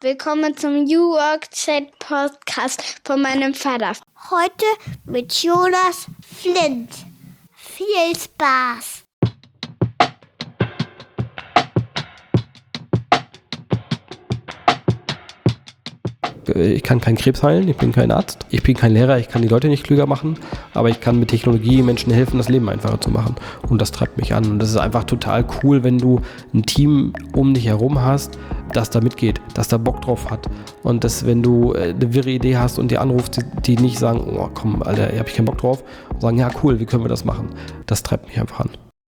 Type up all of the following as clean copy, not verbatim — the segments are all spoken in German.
Willkommen zum New Work Chat Podcast von meinem Vater. Heute mit Jonas Flint. Viel Spaß! Ich kann keinen Krebs heilen, ich bin kein Arzt, ich bin kein Lehrer, ich kann die Leute nicht klüger machen, aber ich kann mit Technologie Menschen helfen, das Leben einfacher zu machen. Und das treibt mich an. Und das ist einfach total cool, wenn du ein Team um dich herum hast, das da mitgeht, das da Bock drauf hat. Und dass, wenn du eine wirre Idee hast und die anrufst, die nicht sagen, oh komm, Alter, hier hab ich keinen Bock drauf, und sagen, ja cool, wie können wir das machen? Das treibt mich einfach an.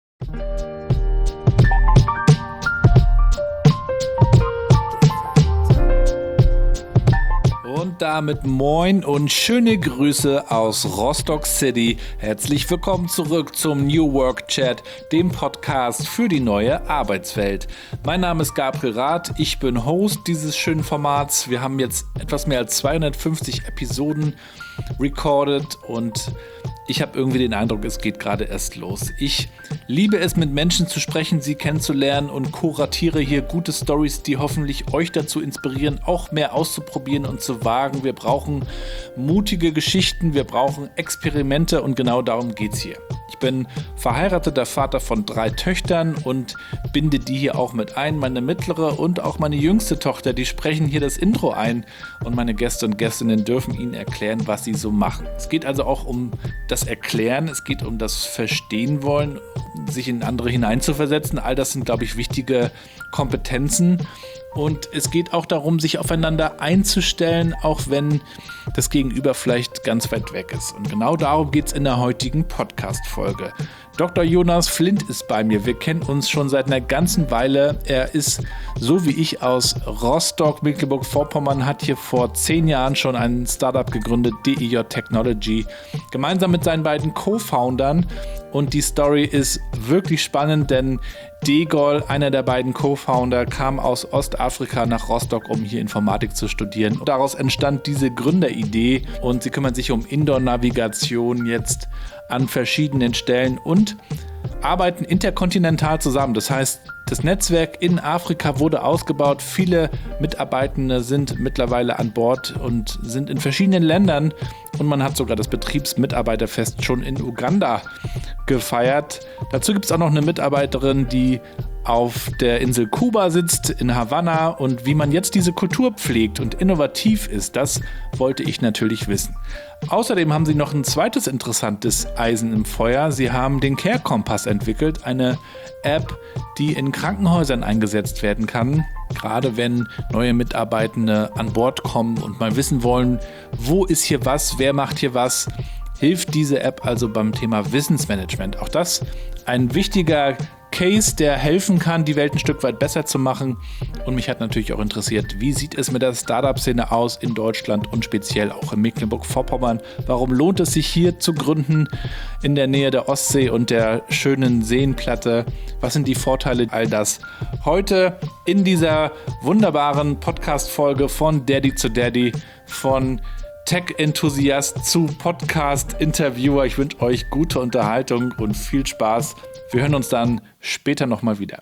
Und damit moin und schöne Grüße aus Rostock City. Herzlich willkommen zurück zum New Work Chat, dem Podcast für die neue Arbeitswelt. Mein Name ist Gabriel Rath, ich bin Host dieses schönen Formats. Wir haben jetzt etwas mehr als 250 Episoden recorded und ich habe irgendwie den Eindruck, es geht gerade erst los. Ich liebe es, mit Menschen zu sprechen, sie kennenzulernen und kuratiere hier gute Stories, die hoffentlich euch dazu inspirieren, auch mehr auszuprobieren und zu wagen. Wir brauchen mutige Geschichten, wir brauchen Experimente und genau darum geht's hier. Ich bin verheirateter Vater von 3 Töchtern und binde die hier auch mit ein. Meine mittlere und auch meine jüngste Tochter, die sprechen hier das Intro ein und meine Gäste und Gästinnen dürfen ihnen erklären, was sie so machen. Es geht also auch um das Erklären, es geht um das Verstehen wollen, sich in andere hineinzuversetzen. All das sind, glaube ich, wichtige Kompetenzen. Und es geht auch darum, sich aufeinander einzustellen, auch wenn das Gegenüber vielleicht ganz weit weg ist. Und genau darum geht es in der heutigen Podcast-Folge. Dr. Jonas Flint ist bei mir. Wir kennen uns schon seit einer ganzen Weile. Er ist, so wie ich, aus Rostock, Mecklenburg-Vorpommern, hat hier vor 10 Jahren schon ein Startup gegründet, DEJ Technology, gemeinsam mit seinen beiden Co-Foundern. Und die Story ist wirklich spannend, denn Degol, einer der beiden Co-Founder, kam aus Ostafrika nach Rostock, um hier Informatik zu studieren. Und daraus entstand diese Gründeridee und sie kümmern sich um Indoor-Navigation jetzt an verschiedenen Stellen und arbeiten interkontinental zusammen. Das heißt, das Netzwerk in Afrika wurde ausgebaut. Viele Mitarbeitende sind mittlerweile an Bord und sind in verschiedenen Ländern. Und man hat sogar das Betriebsmitarbeiterfest schon in Uganda gefeiert. Dazu gibt es auch noch eine Mitarbeiterin, die auf der Insel Kuba sitzt, in Havanna. Und wie man jetzt diese Kultur pflegt und innovativ ist, das wollte ich natürlich wissen. Außerdem haben sie noch ein zweites interessantes Eisen im Feuer. Sie haben den Care-Kompass entwickelt, eine App, die in Krankenhäusern eingesetzt werden kann. Gerade wenn neue Mitarbeitende an Bord kommen und mal wissen wollen, wo ist hier was, wer macht hier was, hilft diese App also beim Thema Wissensmanagement. Auch das ein wichtiger Case, der helfen kann, die Welt ein Stück weit besser zu machen. Und mich hat natürlich auch interessiert, wie sieht es mit der Startup-Szene aus in Deutschland und speziell auch in Mecklenburg-Vorpommern? Warum lohnt es sich hier zu gründen in der Nähe der Ostsee und der schönen Seenplatte? Was sind die Vorteile? All das heute in dieser wunderbaren Podcast-Folge von Daddy zu Daddy, von Tech-Enthusiast zu Podcast-Interviewer. Ich wünsche euch gute Unterhaltung und viel Spaß. Wir hören uns dann später nochmal wieder.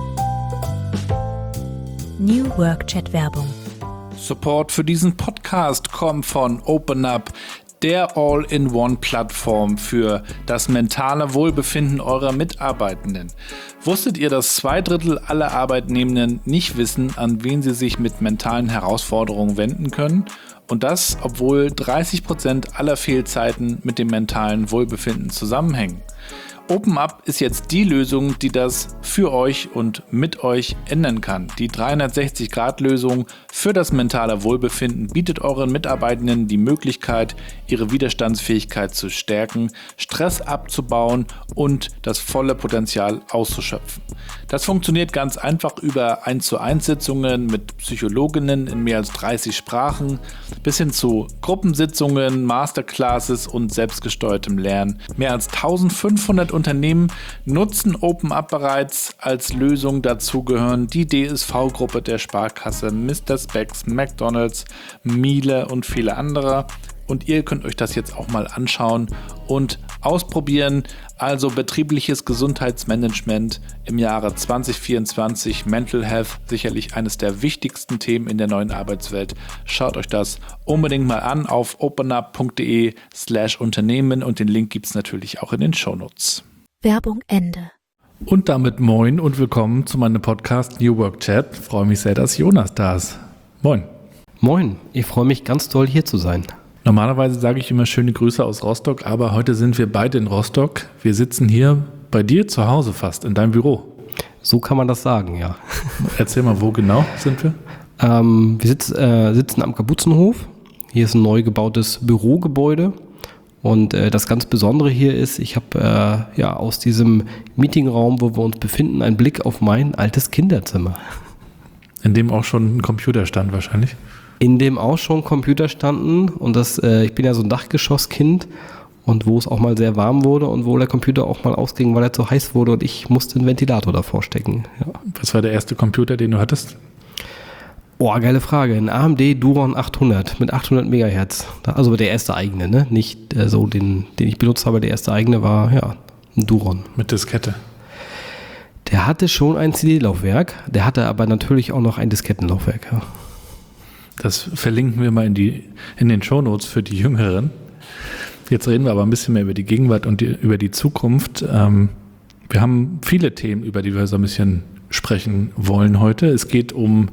New Work Chat Werbung. Support für diesen Podcast kommt von OpenUp, der All-in-One-Plattform für das mentale Wohlbefinden eurer Mitarbeitenden. Wusstet ihr, dass 2/3 aller Arbeitnehmenden nicht wissen, an wen sie sich mit mentalen Herausforderungen wenden können? Und das, obwohl 30% aller Fehlzeiten mit dem mentalen Wohlbefinden zusammenhängen. OpenUp ist jetzt die Lösung, die das für euch und mit euch ändern kann. Die 360-Grad-Lösung für das mentale Wohlbefinden bietet euren Mitarbeitenden die Möglichkeit, ihre Widerstandsfähigkeit zu stärken, Stress abzubauen und das volle Potenzial auszuschöpfen. Das funktioniert ganz einfach über 1:1-Sitzungen mit Psychologinnen in mehr als 30 Sprachen bis hin zu Gruppensitzungen, Masterclasses und selbstgesteuertem Lernen. Mehr als 1500 Unternehmen nutzen OpenUp bereits als Lösung. Dazu gehören die DSV-Gruppe der Sparkasse, Mr. Spex, McDonald's, Miele und viele andere. Und ihr könnt euch das jetzt auch mal anschauen und ausprobieren. Also betriebliches Gesundheitsmanagement im Jahre 2024, Mental Health, sicherlich eines der wichtigsten Themen in der neuen Arbeitswelt. Schaut euch das unbedingt mal an auf openup.de/Unternehmen und den Link gibt es natürlich auch in den Shownotes. Werbung Ende. Und damit moin und willkommen zu meinem Podcast New Work Chat. Ich freue mich sehr, dass Jonas da ist. Moin. Moin, ich freue mich ganz toll hier zu sein. Normalerweise sage ich immer schöne Grüße aus Rostock, aber heute sind wir beide in Rostock. Wir sitzen hier bei dir zu Hause fast, in deinem Büro. So kann man das sagen, ja. Erzähl mal, wo genau sind wir? Wir sitzen am Kapuzenhof. Hier ist ein neu gebautes Bürogebäude. Und das ganz Besondere hier ist, ich habe aus diesem Meetingraum, wo wir uns befinden, einen Blick auf mein altes Kinderzimmer. In dem auch schon ein Computer stand wahrscheinlich. In dem auch schon Computer standen und ich bin ja so ein Dachgeschosskind und wo es auch mal sehr warm wurde und wo der Computer auch mal ausging, weil er zu heiß wurde und ich musste einen Ventilator davor stecken. Ja. Was war der erste Computer, den du hattest? Oh, geile Frage. Ein AMD Duron 800 mit 800 Megahertz. Also der erste eigene, ne? Nicht so den ich benutzt habe. Der erste eigene war, ein Duron. Mit Diskette. Der hatte schon ein CD-Laufwerk. Der hatte aber natürlich auch noch ein Diskettenlaufwerk. Ja. Das verlinken wir mal in den Shownotes für die Jüngeren. Jetzt reden wir aber ein bisschen mehr über die Gegenwart und über die Zukunft. Wir haben viele Themen, über die wir so ein bisschen sprechen wollen heute. Es geht um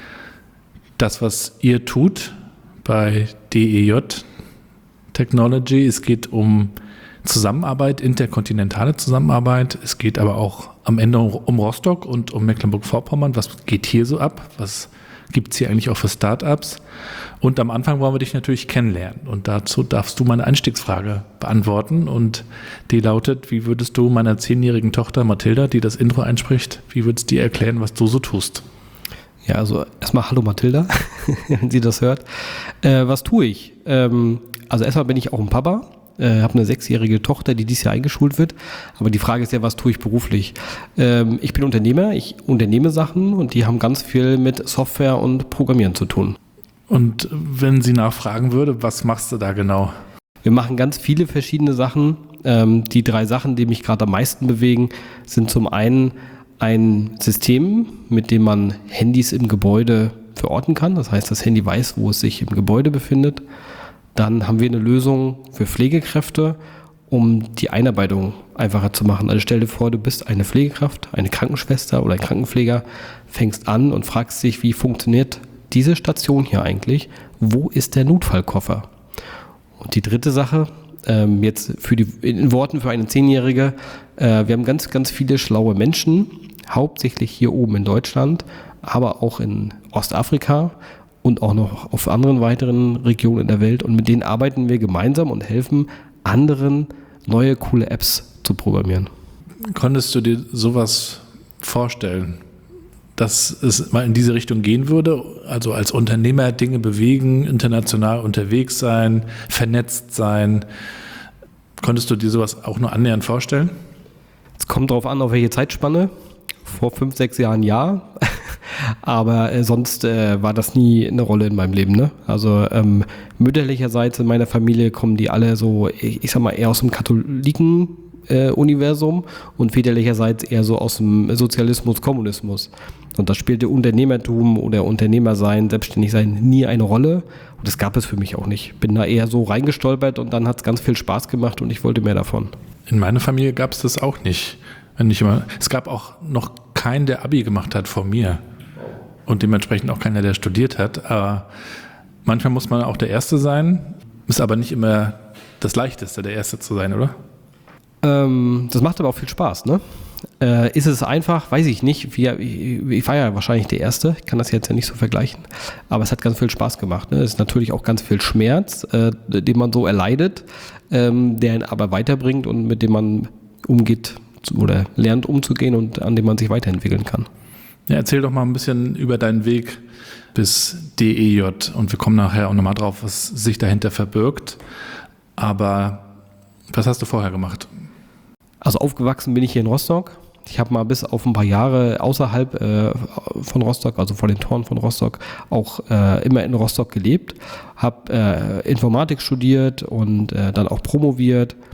das, was ihr tut bei DEJ Technology. Es geht um Zusammenarbeit, interkontinentale Zusammenarbeit. Es geht aber auch am Ende um Rostock und um Mecklenburg-Vorpommern. Was geht hier so ab? Was gibt es hier eigentlich auch für Startups? Und am Anfang wollen wir dich natürlich kennenlernen. Und dazu darfst du meine Einstiegsfrage beantworten. Und die lautet, wie würdest du meiner 10-jährigen Tochter Mathilda, die das Intro einspricht, wie würdest du dir erklären, was du so tust? Ja, also erstmal hallo Mathilda, wenn sie das hört. Was tue ich? Also erstmal bin ich auch ein Papa, habe eine 6-jährige Tochter, die dieses Jahr eingeschult wird. Aber die Frage ist ja, was tue ich beruflich? Ich bin Unternehmer, ich unternehme Sachen und die haben ganz viel mit Software und Programmieren zu tun. Und wenn sie nachfragen würde, was machst du da genau? Wir machen ganz viele verschiedene Sachen. Die 3 Sachen, die mich gerade am meisten bewegen, sind zum einen ein System, mit dem man Handys im Gebäude verorten kann. Das heißt, das Handy weiß, wo es sich im Gebäude befindet. Dann haben wir eine Lösung für Pflegekräfte, um die Einarbeitung einfacher zu machen. Also stell dir vor, du bist eine Pflegekraft, eine Krankenschwester oder ein Krankenpfleger, fängst an und fragst dich, wie funktioniert diese Station hier eigentlich? Wo ist der Notfallkoffer? Und die dritte Sache, jetzt in Worten für eine 10-Jährige, wir haben ganz, ganz viele schlaue Menschen, hauptsächlich hier oben in Deutschland, aber auch in Ostafrika und auch noch auf anderen weiteren Regionen in der Welt. Und mit denen arbeiten wir gemeinsam und helfen anderen, neue, coole Apps zu programmieren. Konntest du dir sowas vorstellen, dass es mal in diese Richtung gehen würde? Also als Unternehmer Dinge bewegen, international unterwegs sein, vernetzt sein. Konntest du dir sowas auch nur annähernd vorstellen? Es kommt darauf an, auf welche Zeitspanne. Vor 5, 6 Jahren ja, aber sonst war das nie eine Rolle in meinem Leben. Ne? Also mütterlicherseits in meiner Familie kommen die alle so, ich sag mal, eher aus dem Katholiken-Universum und väterlicherseits eher so aus dem Sozialismus, Kommunismus. Und da spielte Unternehmertum oder Unternehmersein, Selbstständigsein nie eine Rolle. Und das gab es für mich auch nicht. Bin da eher so reingestolpert und dann hat es ganz viel Spaß gemacht und ich wollte mehr davon. In meiner Familie gab es das auch nicht. Es gab auch noch keinen, der Abi gemacht hat vor mir. Und dementsprechend auch keiner, der studiert hat. Aber manchmal muss man auch der Erste sein. Ist aber nicht immer das Leichteste, der Erste zu sein, oder? Das macht aber auch viel Spaß, ne? Ist es einfach? Weiß ich nicht. Ich war ja wahrscheinlich der Erste. Ich kann das jetzt ja nicht so vergleichen. Aber es hat ganz viel Spaß gemacht. Ne? Es ist natürlich auch ganz viel Schmerz, den man so erleidet, der ihn aber weiterbringt und mit dem man umgeht oder lernt umzugehen und an dem man sich weiterentwickeln kann. Ja, erzähl doch mal ein bisschen über deinen Weg bis DEJ und wir kommen nachher auch nochmal drauf, was sich dahinter verbirgt. Aber was hast du vorher gemacht? Also aufgewachsen bin ich hier in Rostock. Ich habe mal bis auf ein paar Jahre außerhalb von Rostock, also vor den Toren von Rostock, auch immer in Rostock gelebt. Habe Informatik studiert und dann auch promoviert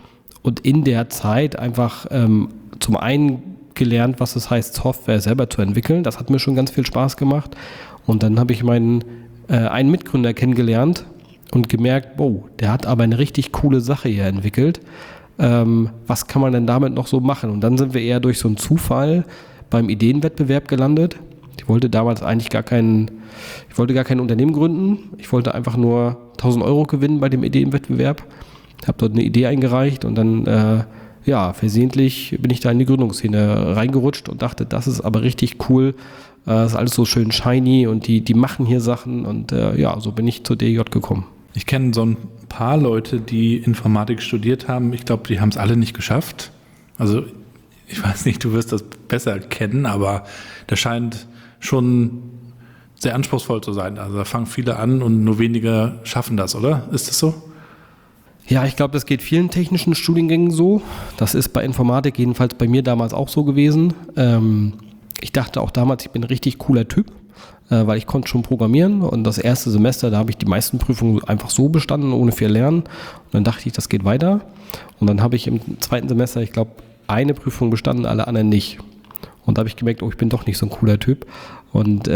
und in der Zeit einfach zum einen gelernt, was es heißt, Software selber zu entwickeln. Das hat mir schon ganz viel Spaß gemacht. Und dann habe ich einen Mitgründer kennengelernt und gemerkt, wow, der hat aber eine richtig coole Sache hier entwickelt. Was kann man denn damit noch so machen? Und dann sind wir eher durch so einen Zufall beim Ideenwettbewerb gelandet. Ich wollte damals eigentlich gar kein Unternehmen gründen. Ich wollte einfach nur 1.000 Euro gewinnen bei dem Ideenwettbewerb. Habe dort eine Idee eingereicht und dann, versehentlich bin ich da in die Gründungsszene reingerutscht und dachte, das ist aber richtig cool. Das ist alles so schön shiny und die machen hier Sachen und so bin ich zur DJ gekommen. Ich kenne so ein paar Leute, die Informatik studiert haben. Ich glaube, die haben es alle nicht geschafft. Also ich weiß nicht, du wirst das besser kennen, aber das scheint schon sehr anspruchsvoll zu sein. Also da fangen viele an und nur wenige schaffen das, oder? Ist das so? Ja, ich glaube, das geht vielen technischen Studiengängen so. Das ist bei Informatik jedenfalls bei mir damals auch so gewesen. Ich dachte auch damals, ich bin ein richtig cooler Typ, weil ich konnte schon programmieren und das erste Semester, da habe ich die meisten Prüfungen einfach so bestanden, ohne viel lernen. Und dann dachte ich, das geht weiter. Und dann habe ich im zweiten Semester, ich glaube, eine Prüfung bestanden, alle anderen nicht. Und da habe ich gemerkt, ich bin doch nicht so ein cooler Typ. Und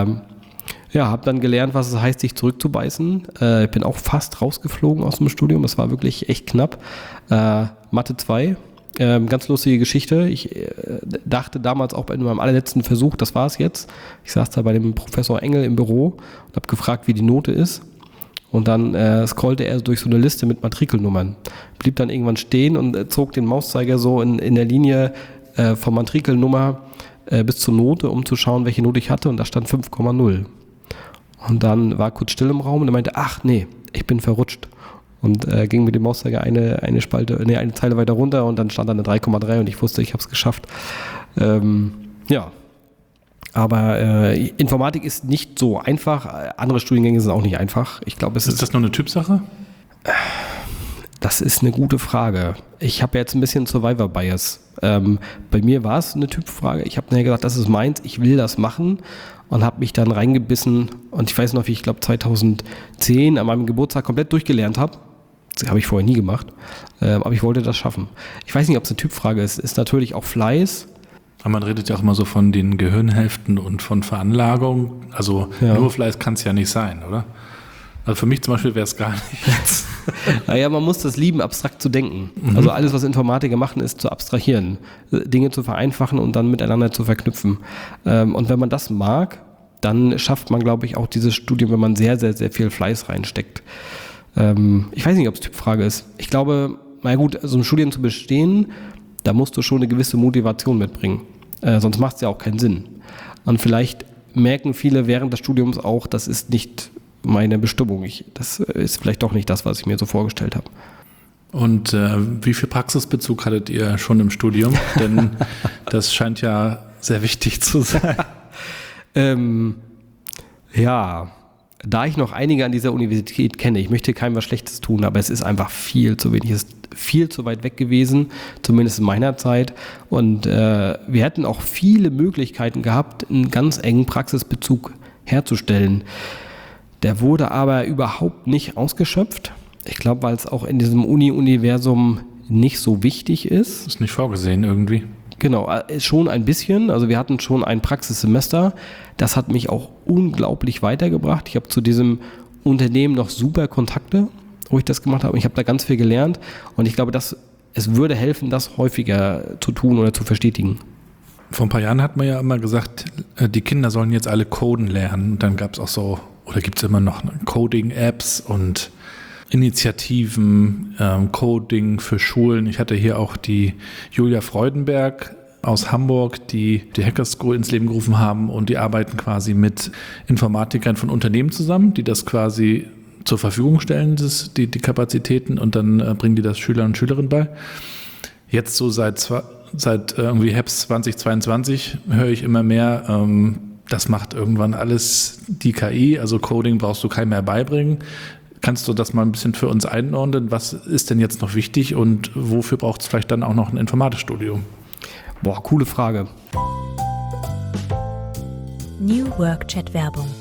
habe dann gelernt, was es heißt, sich zurückzubeißen. Ich bin auch fast rausgeflogen aus dem Studium. Das war wirklich echt knapp. Mathe 2. Ganz lustige Geschichte. Ich dachte damals auch bei meinem allerletzten Versuch, das war es jetzt. Ich saß da bei dem Professor Engel im Büro und habe gefragt, wie die Note ist. Und dann scrollte er durch so eine Liste mit Matrikelnummern. Blieb dann irgendwann stehen und zog den Mauszeiger so in der Linie von Matrikelnummer bis zur Note, um zu schauen, welche Note ich hatte. Und da stand 5,0. Und dann war kurz still im Raum und er meinte, ach nee, ich bin verrutscht. Und ging mit dem Mauszeiger eine Zeile weiter runter und dann stand da eine 3,3 und ich wusste, ich habe es geschafft. Aber Informatik ist nicht so einfach. Andere Studiengänge sind auch nicht einfach. Ich glaube, ist das nur eine Typsache? Das ist eine gute Frage. Ich habe jetzt ein bisschen Survivor-Bias. Bei mir war es eine Typfrage. Ich habe nachher gesagt, das ist meins, ich will das machen und habe mich dann reingebissen. Und ich weiß noch, wie ich glaube 2010 an meinem Geburtstag komplett durchgelernt habe. Das habe ich vorher nie gemacht. Aber ich wollte das schaffen. Ich weiß nicht, ob es eine Typfrage ist. Ist natürlich auch Fleiß. Aber man redet ja auch immer so von den Gehirnhälften und von Veranlagung. Also nur Fleiß kann es ja nicht sein, oder? Also für mich zum Beispiel wäre es gar nichts. Naja, man muss das lieben, abstrakt zu denken. Also alles, was Informatiker machen, ist zu abstrahieren. Dinge zu vereinfachen und dann miteinander zu verknüpfen. Und wenn man das mag, dann schafft man, glaube ich, auch dieses Studium, wenn man sehr, sehr, sehr viel Fleiß reinsteckt. Ich weiß nicht, ob es Typfrage ist. Ich glaube, na gut, so ein Studium zu bestehen, da musst du schon eine gewisse Motivation mitbringen. Sonst macht es ja auch keinen Sinn. Und vielleicht merken viele während des Studiums auch, das ist nicht meine Bestimmung. Das ist vielleicht doch nicht das, was ich mir so vorgestellt habe. Und wie viel Praxisbezug hattet ihr schon im Studium? Denn das scheint ja sehr wichtig zu sein. Da ich noch einige an dieser Universität kenne, ich möchte keinem was Schlechtes tun, aber es ist einfach viel zu wenig. Es ist viel zu weit weg gewesen, zumindest in meiner Zeit. Und wir hätten auch viele Möglichkeiten gehabt, einen ganz engen Praxisbezug herzustellen. Der wurde aber überhaupt nicht ausgeschöpft. Ich glaube, weil es auch in diesem Uni-Universum nicht so wichtig ist. Ist nicht vorgesehen irgendwie. Genau, schon ein bisschen. Also wir hatten schon ein Praxissemester. Das hat mich auch unglaublich weitergebracht. Ich habe zu diesem Unternehmen noch super Kontakte, wo ich das gemacht habe. Ich habe da ganz viel gelernt und ich glaube, es würde helfen, das häufiger zu tun oder zu verstetigen. Vor ein paar Jahren hat man ja immer gesagt, die Kinder sollen jetzt alle coden lernen. Und dann gab es auch so, oder gibt es immer noch Coding-Apps und Initiativen, Coding für Schulen. Ich hatte hier auch die Julia Freudenberg aus Hamburg, die Hacker School ins Leben gerufen haben und die arbeiten quasi mit Informatikern von Unternehmen zusammen, die das quasi zur Verfügung stellen, die Kapazitäten und dann bringen die das Schüler und Schülerinnen bei. Jetzt so seit irgendwie Herbst 2022 höre ich immer mehr, das macht irgendwann alles die KI, also Coding brauchst du keinem mehr beibringen. Kannst du das mal ein bisschen für uns einordnen? Was ist denn jetzt noch wichtig und wofür braucht es vielleicht dann auch noch ein Informatikstudium? Boah, coole Frage. New Work Chat Werbung.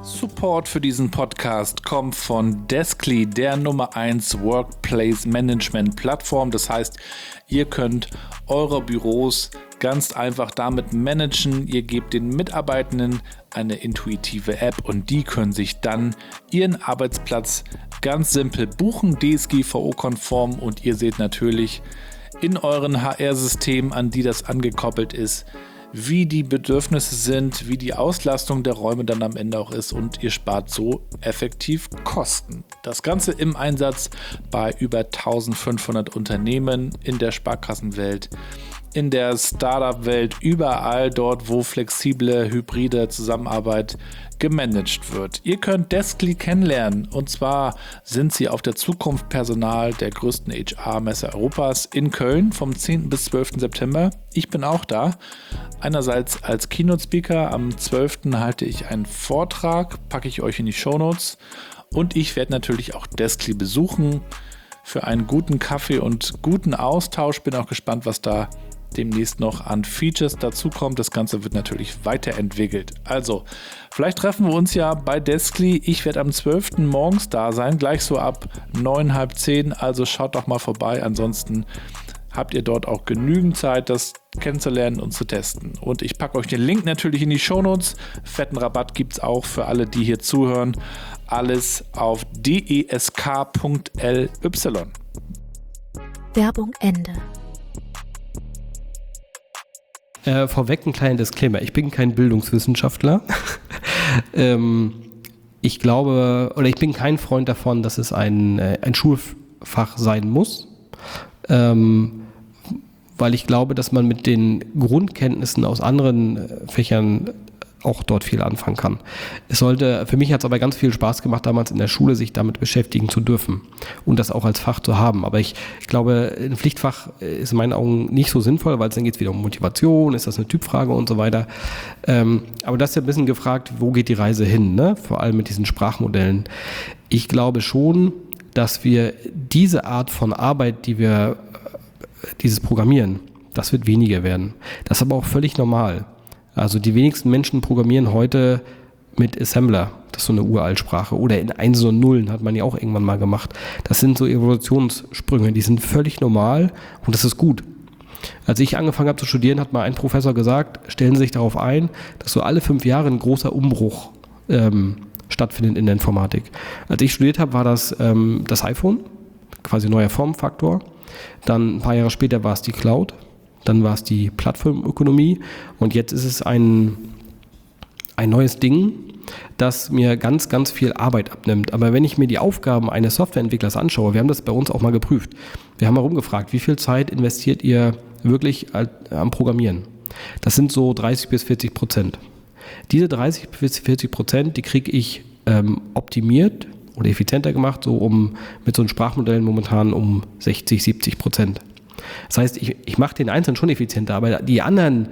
Support für diesen Podcast kommt von Deskly, der Nummer 1 Workplace Management Plattform. Das heißt, ihr könnt eure Büros ganz einfach damit managen. Ihr gebt den Mitarbeitenden eine intuitive App und die können sich dann ihren Arbeitsplatz ganz simpel buchen, DSGVO-konform, und ihr seht natürlich in euren HR-Systemen, an die das angekoppelt ist, wie die Bedürfnisse sind, wie die Auslastung der Räume dann am Ende auch ist, und ihr spart so effektiv Kosten. Das Ganze im Einsatz bei über 1500 Unternehmen in der Sparkassenwelt, in der Startup-Welt, überall dort, wo flexible, hybride Zusammenarbeit gemanagt wird. Ihr könnt Deskly kennenlernen, und zwar sind sie auf der Zukunft Personal der größten HR-Messe Europas in Köln vom 10. bis 12. September. Ich bin auch da. Einerseits als Keynote-Speaker, am 12. halte ich einen Vortrag, packe ich euch in die Shownotes, und ich werde natürlich auch Deskly besuchen für einen guten Kaffee und guten Austausch. Bin auch gespannt, was da demnächst noch an Features dazukommt. Das Ganze wird natürlich weiterentwickelt. Also, vielleicht treffen wir uns ja bei Deskly. Ich werde am 12. morgens da sein, gleich so ab 9, halb 10. Also schaut doch mal vorbei. Ansonsten habt ihr dort auch genügend Zeit, das kennenzulernen und zu testen. Und ich packe euch den Link natürlich in die Shownotes. Fetten Rabatt gibt es auch für alle, die hier zuhören. Alles auf desk.ly. Werbung Ende. Vorweg ein kleiner Disclaimer. Ich bin kein Bildungswissenschaftler. Ich glaube, oder ich bin kein Freund davon, dass es ein Schulfach sein muss. Weil ich glaube, dass man mit den Grundkenntnissen aus anderen Fächern auch dort viel anfangen kann. Für mich hat es aber ganz viel Spaß gemacht, damals in der Schule sich damit beschäftigen zu dürfen und das auch als Fach zu haben. Aber ich glaube, ein Pflichtfach ist in meinen Augen nicht so sinnvoll, weil es dann geht es wieder um Motivation, ist das eine Typfrage und so weiter. Aber das ist ja ein bisschen gefragt, wo geht die Reise hin, ne? Vor allem mit diesen Sprachmodellen. Ich glaube schon, dass wir diese Art von Arbeit, dieses Programmieren, das wird weniger werden. Das ist aber auch völlig normal. Also die wenigsten Menschen programmieren heute mit Assembler, das ist so eine Uraltsprache, oder in Einsen und Nullen hat man ja auch irgendwann mal gemacht. Das sind so Evolutionssprünge, die sind völlig normal und das ist gut. Als ich angefangen habe zu studieren, hat mal ein Professor gesagt, stellen Sie sich darauf ein, dass so alle 5 Jahre ein großer Umbruch stattfindet in der Informatik. Als ich studiert habe, war das das iPhone, quasi neuer Formfaktor. Dann ein paar Jahre später war es die Cloud. Dann war es die Plattformökonomie und jetzt ist es ein neues Ding, das mir ganz, ganz viel Arbeit abnimmt. Aber wenn ich mir die Aufgaben eines Softwareentwicklers anschaue, wir haben das bei uns auch mal geprüft, wir haben mal rumgefragt, wie viel Zeit investiert ihr wirklich am Programmieren? Das sind so 30-40%. Diese 30-40%, die kriege ich optimiert oder effizienter gemacht, mit so einem Sprachmodell momentan um 60-70%. Das heißt, ich mache den Einzelnen schon effizienter, aber die anderen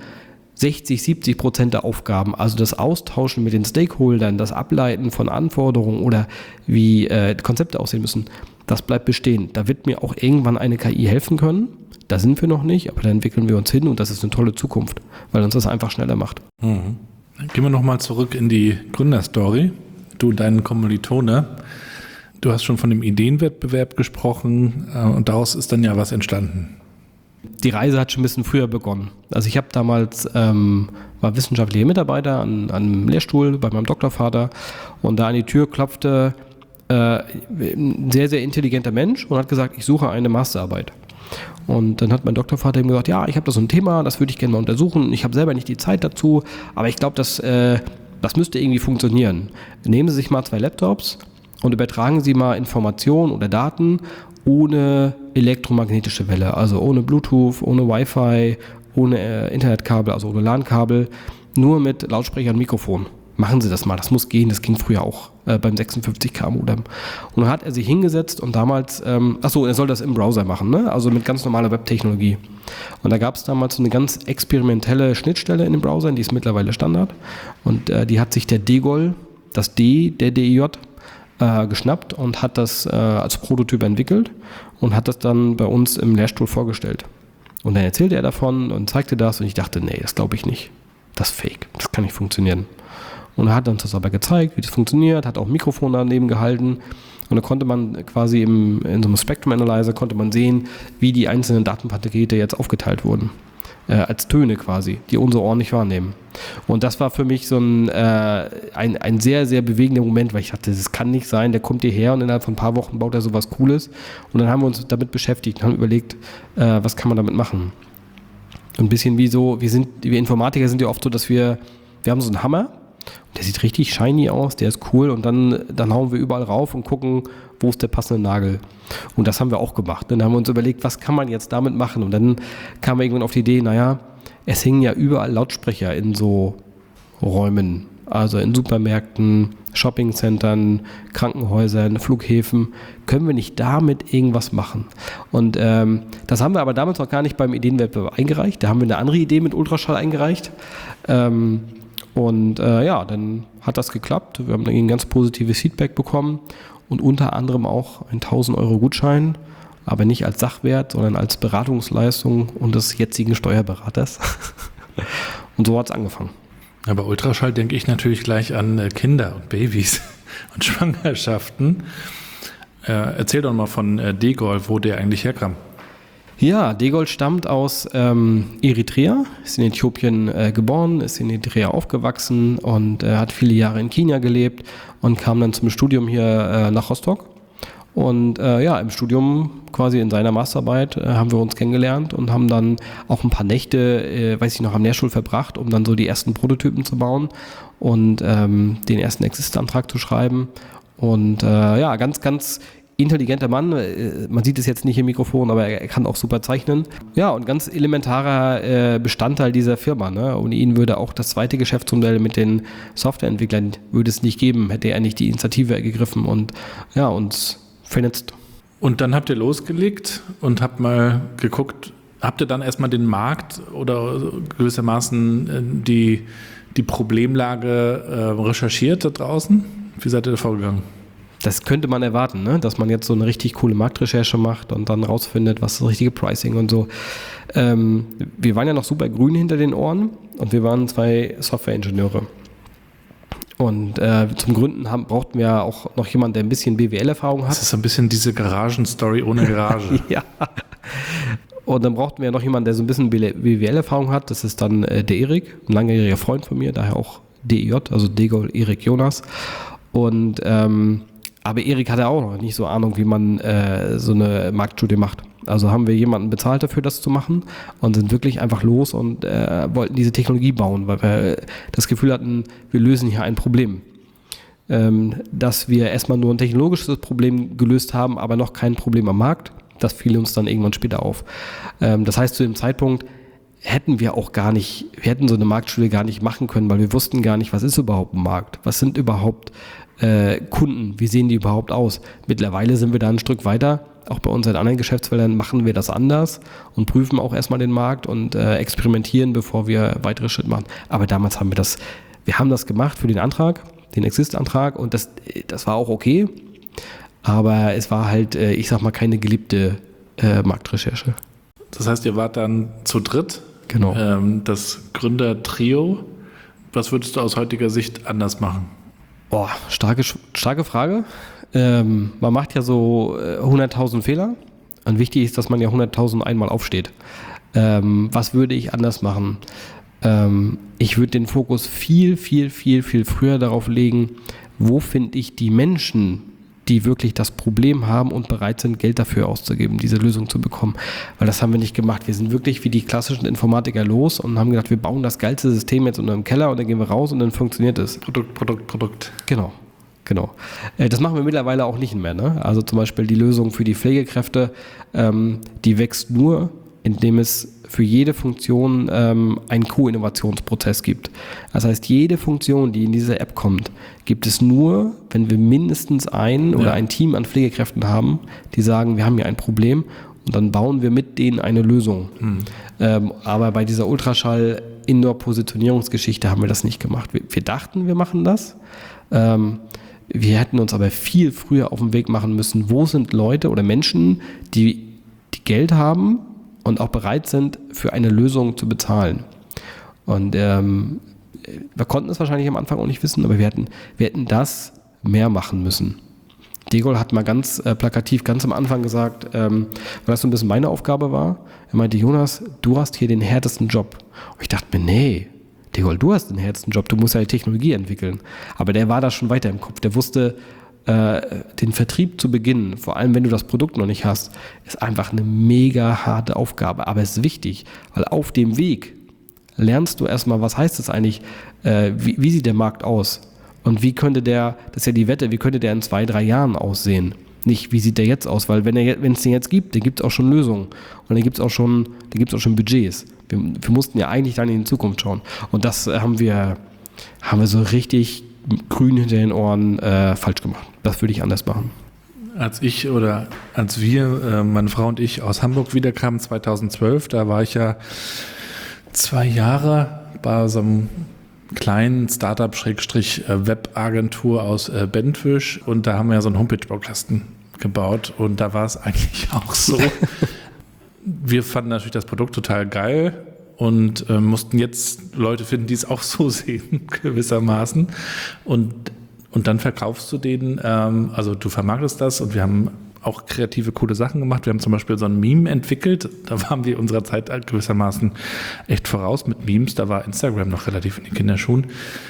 60-70% der Aufgaben, also das Austauschen mit den Stakeholdern, das Ableiten von Anforderungen oder wie Konzepte aussehen müssen, das bleibt bestehen. Da wird mir auch irgendwann eine KI helfen können. Da sind wir noch nicht, aber da entwickeln wir uns hin und das ist eine tolle Zukunft, weil uns das einfach schneller macht. Mhm. Dann gehen wir nochmal zurück in die Gründerstory. Du und deinen Kommilitone. Du hast schon von dem Ideenwettbewerb gesprochen und daraus ist dann ja was entstanden. Die Reise hat schon ein bisschen früher begonnen. Also ich habe damals, war wissenschaftlicher Mitarbeiter an einem Lehrstuhl bei meinem Doktorvater und da an die Tür klopfte ein sehr, sehr intelligenter Mensch und hat gesagt, ich suche eine Masterarbeit. Und dann hat mein Doktorvater ihm gesagt, ja, ich habe da so ein Thema, das würde ich gerne mal untersuchen. Ich habe selber nicht die Zeit dazu, aber ich glaube, das müsste irgendwie funktionieren. Nehmen Sie sich mal 2 Laptops und übertragen Sie mal Informationen oder Daten ohne elektromagnetische Welle, also ohne Bluetooth, ohne Wi-Fi, ohne Internetkabel, also ohne LAN-Kabel, nur mit Lautsprecher und Mikrofon. Machen Sie das mal, das muss gehen, das ging früher auch beim 56K-Modem. Und dann hat er sich hingesetzt und damals, er soll das im Browser machen, ne? Also mit ganz normaler Webtechnologie. Und da gab es damals so eine ganz experimentelle Schnittstelle in den Browsern, die ist mittlerweile Standard. Und die hat sich der DGOL, das D, der DEJ, geschnappt und hat das als Prototyp entwickelt und hat das dann bei uns im Lehrstuhl vorgestellt. Und dann erzählte er davon und zeigte das und ich dachte, nee, das glaube ich nicht. Das ist fake, das kann nicht funktionieren. Und er hat uns das aber gezeigt, wie das funktioniert, hat auch ein Mikrofon daneben gehalten. Und da konnte man quasi in so einem Spectrum Analyzer konnte man sehen, wie die einzelnen Datenpakete jetzt aufgeteilt wurden. Als Töne quasi, die unsere Ohren nicht wahrnehmen. Und das war für mich so ein sehr, sehr bewegender Moment, weil ich dachte, das kann nicht sein, der kommt hierher und innerhalb von ein paar Wochen baut er sowas Cooles. Und dann haben wir uns damit beschäftigt und haben überlegt, was kann man damit machen. Und ein bisschen wie so, wir Informatiker sind ja oft so, dass wir haben so einen Hammer, der sieht richtig shiny aus, der ist cool und dann hauen wir überall rauf und gucken, wo ist der passende Nagel. Und das haben wir auch gemacht. Dann haben wir uns überlegt, was kann man jetzt damit machen? Und dann kam wir irgendwann auf die Idee, es hingen ja überall Lautsprecher in so Räumen, also in Supermärkten, Shoppingcentern, Krankenhäusern, Flughäfen. Können wir nicht damit irgendwas machen? Und das haben wir aber damals noch gar nicht beim Ideenwettbewerb eingereicht. Da haben wir eine andere Idee mit Ultraschall eingereicht. Dann hat das geklappt. Wir haben dann ein ganz positives Feedback bekommen und unter anderem auch einen 1.000 € Gutschein, aber nicht als Sachwert, sondern als Beratungsleistung des jetzigen Steuerberaters. Und so hat es angefangen. Ja, bei Ultraschall denke ich natürlich gleich an Kinder und Babys und Schwangerschaften. Erzähl doch mal von Degol, wo der eigentlich herkam. Ja, Degol stammt aus Eritrea, ist in Äthiopien geboren, ist in Eritrea aufgewachsen und hat viele Jahre in Kenia gelebt und kam dann zum Studium hier nach Rostock. Und im Studium, quasi in seiner Masterarbeit, haben wir uns kennengelernt und haben dann auch ein paar Nächte, am Lehrstuhl verbracht, um dann so die ersten Prototypen zu bauen und den ersten Exist-Antrag zu schreiben. Und ganz, ganz intelligenter Mann, man sieht es jetzt nicht im Mikrofon, aber er kann auch super zeichnen. Ja, und ganz elementarer Bestandteil dieser Firma. Ne? Ohne ihn würde auch das zweite Geschäftsmodell mit den Softwareentwicklern würde es nicht geben, hätte er nicht die Initiative ergriffen und uns vernetzt. Und dann habt ihr losgelegt und habt mal geguckt, habt ihr dann erstmal den Markt oder gewissermaßen die Problemlage recherchiert da draußen? Wie seid ihr da vorgegangen? Das könnte man erwarten, ne? Dass man jetzt so eine richtig coole Marktrecherche macht und dann rausfindet, was das richtige Pricing und so. Wir waren ja noch super grün hinter den Ohren und wir waren 2 Software-Ingenieure. Und zum Gründen brauchten wir auch noch jemanden, der ein bisschen BWL-Erfahrung hat. Das ist so ein bisschen diese Garagenstory ohne Garage. Ja. Und dann brauchten wir noch jemanden, der so ein bisschen BWL-Erfahrung hat. Das ist dann der Erik, ein langjähriger Freund von mir, daher auch DEJ, also Degol Erik Jonas. Und aber Erik hatte auch noch nicht so Ahnung, wie man so eine Marktstudie macht. Also haben wir jemanden bezahlt dafür, das zu machen und sind wirklich einfach los und wollten diese Technologie bauen, weil wir das Gefühl hatten, wir lösen hier ein Problem. Dass wir erstmal nur ein technologisches Problem gelöst haben, aber noch kein Problem am Markt. Das fiel uns dann irgendwann später auf. Das heißt, zu dem Zeitpunkt hätten wir so eine Marktstudie gar nicht machen können, weil wir wussten gar nicht, was ist überhaupt ein Markt? Was sind überhaupt Kunden? Wie sehen die überhaupt aus? Mittlerweile sind wir da ein Stück weiter. Auch bei unseren anderen Geschäftsfeldern machen wir das anders und prüfen auch erstmal den Markt und experimentieren, bevor wir weitere Schritte machen. Aber damals haben wir haben das gemacht für den Antrag, den Exist-Antrag und das war auch okay. Aber es war halt, keine geliebte Marktrecherche. Das heißt, ihr wart dann zu dritt? Genau. Das Gründertrio. Was würdest du aus heutiger Sicht anders machen? Starke Frage. Man macht ja so 100.000 Fehler und wichtig ist, dass man ja 100.000 einmal aufsteht. Was würde ich anders machen? Ich würde den Fokus viel, viel, viel, viel früher darauf legen, wo finde ich die Menschen, die wirklich das Problem haben und bereit sind, Geld dafür auszugeben, diese Lösung zu bekommen. Weil das haben wir nicht gemacht. Wir sind wirklich wie die klassischen Informatiker los und haben gedacht, wir bauen das geilste System jetzt unter dem Keller und dann gehen wir raus und dann funktioniert es. Produkt. Genau. Das machen wir mittlerweile auch nicht mehr. Ne? Also zum Beispiel die Lösung für die Pflegekräfte, die wächst nur, indem es für jede Funktion einen Co-Innovationsprozess gibt. Das heißt, jede Funktion, die in diese App kommt, gibt es nur, wenn wir mindestens oder ein Team an Pflegekräften haben, die sagen, wir haben hier ein Problem und dann bauen wir mit denen eine Lösung. Aber bei dieser Ultraschall-Indoor-Positionierungsgeschichte haben wir das nicht gemacht. Wir dachten, wir machen das. Wir hätten uns aber viel früher auf den Weg machen müssen, wo sind Leute oder Menschen, die Geld haben und auch bereit sind, für eine Lösung zu bezahlen. Und wir konnten es wahrscheinlich am Anfang auch nicht wissen, aber wir hätten das mehr machen müssen. Degol hat mal ganz plakativ ganz am Anfang gesagt, weil das so ein bisschen meine Aufgabe war, er meinte, Jonas, du hast hier den härtesten Job. Und ich dachte mir, nee, Degol, du hast den härtesten Job, du musst ja die Technologie entwickeln. Aber der war da schon weiter im Kopf, der wusste, den Vertrieb zu beginnen, vor allem wenn du das Produkt noch nicht hast, ist einfach eine mega harte Aufgabe. Aber es ist wichtig, weil auf dem Weg lernst du erstmal, was heißt das eigentlich, wie sieht der Markt aus? Und wie könnte das ist ja die Wette, wie könnte der in 2-3 Jahren aussehen? Nicht, wie sieht der jetzt aus? Weil wenn es den jetzt gibt, dann gibt es auch schon Lösungen. Und dann gibt es auch schon Budgets. Wir mussten ja eigentlich dann in die Zukunft schauen. Und das haben wir so richtig grün hinter den Ohren falsch gemacht. Das würde ich anders machen. Als wir, meine Frau und ich, aus Hamburg wiederkamen 2012, da war ich ja 2 Jahre bei so einem kleinen Startup-Webagentur aus Bentwisch und da haben wir ja so einen Homepage-Baukasten gebaut und da war es eigentlich auch so. Wir fanden natürlich das Produkt total geil und mussten jetzt Leute finden, die es auch so sehen, gewissermaßen. Und dann verkaufst du denen, also du vermarktest das und wir haben auch kreative, coole Sachen gemacht. Wir haben zum Beispiel so ein Meme entwickelt. Da waren wir unserer Zeit gewissermaßen echt voraus mit Memes. Da war Instagram noch relativ in den Kinderschuhen.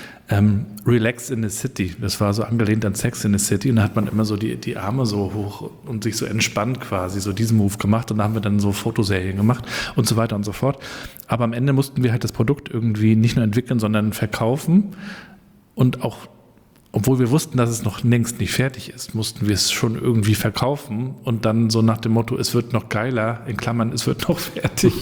Relax in the City. Das war so angelehnt an Sex in the City. Und da hat man immer so die Arme so hoch und sich so entspannt quasi, so diesen Move gemacht. Und da haben wir dann so Fotoserien gemacht und so weiter und so fort. Aber am Ende mussten wir halt das Produkt irgendwie nicht nur entwickeln, sondern verkaufen. Und auch obwohl wir wussten, dass es noch längst nicht fertig ist, mussten wir es schon irgendwie verkaufen und dann so nach dem Motto, es wird noch geiler, in Klammern, es wird noch fertig.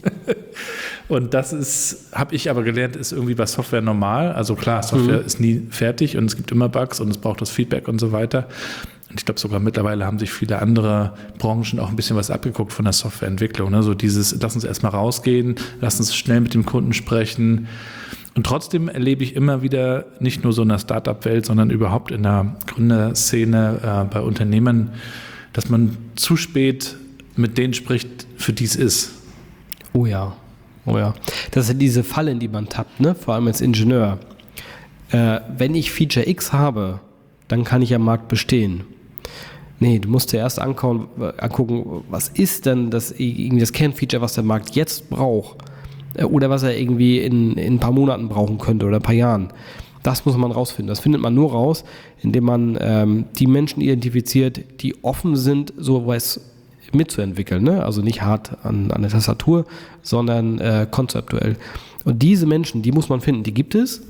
Und das habe ich aber gelernt, ist irgendwie bei Software normal. Also klar, Software ist nie fertig und es gibt immer Bugs und es braucht das Feedback und so weiter. Und ich glaube sogar mittlerweile haben sich viele andere Branchen auch ein bisschen was abgeguckt von der Softwareentwicklung. Ne? So dieses, lass uns erstmal rausgehen, lass uns schnell mit dem Kunden sprechen. Und trotzdem erlebe ich immer wieder, nicht nur so in der Startup-Welt, sondern überhaupt in der Gründerszene bei Unternehmen, dass man zu spät mit denen spricht, für die es ist. Oh ja. Das ist ja diese Falle, in die man tappt, ne? Vor allem als Ingenieur. Wenn ich Feature X habe, dann kann ich am Markt bestehen. Nee, du musst dir erst angucken, was ist denn das Kernfeature, was der Markt jetzt braucht. Oder was er irgendwie in ein paar Monaten brauchen könnte oder ein paar Jahren. Das muss man rausfinden. Das findet man nur raus, indem man die Menschen identifiziert, die offen sind, sowas mitzuentwickeln. Ne? Also nicht hart an der Tastatur, sondern konzeptuell. Und diese Menschen, die muss man finden, die gibt es.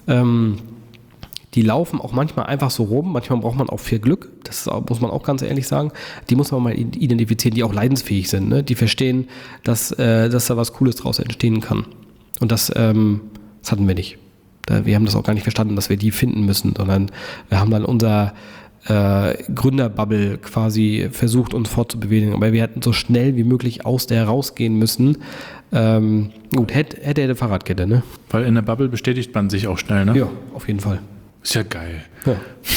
Die laufen auch manchmal einfach so rum. Manchmal braucht man auch viel Glück. Das muss man auch ganz ehrlich sagen. Die muss man mal identifizieren, die auch leidensfähig sind. Ne? Die verstehen, dass da was Cooles draus entstehen kann. Und das hatten wir nicht. Wir haben das auch gar nicht verstanden, dass wir die finden müssen, sondern wir haben dann unser Gründerbubble quasi versucht, uns fortzubewegen. Aber wir hätten so schnell wie möglich aus der rausgehen müssen. Gut, hätte Fahrradkette, ne? Weil in der Bubble bestätigt man sich auch schnell, ne? Ja, auf jeden Fall. Ist ja geil. Ja.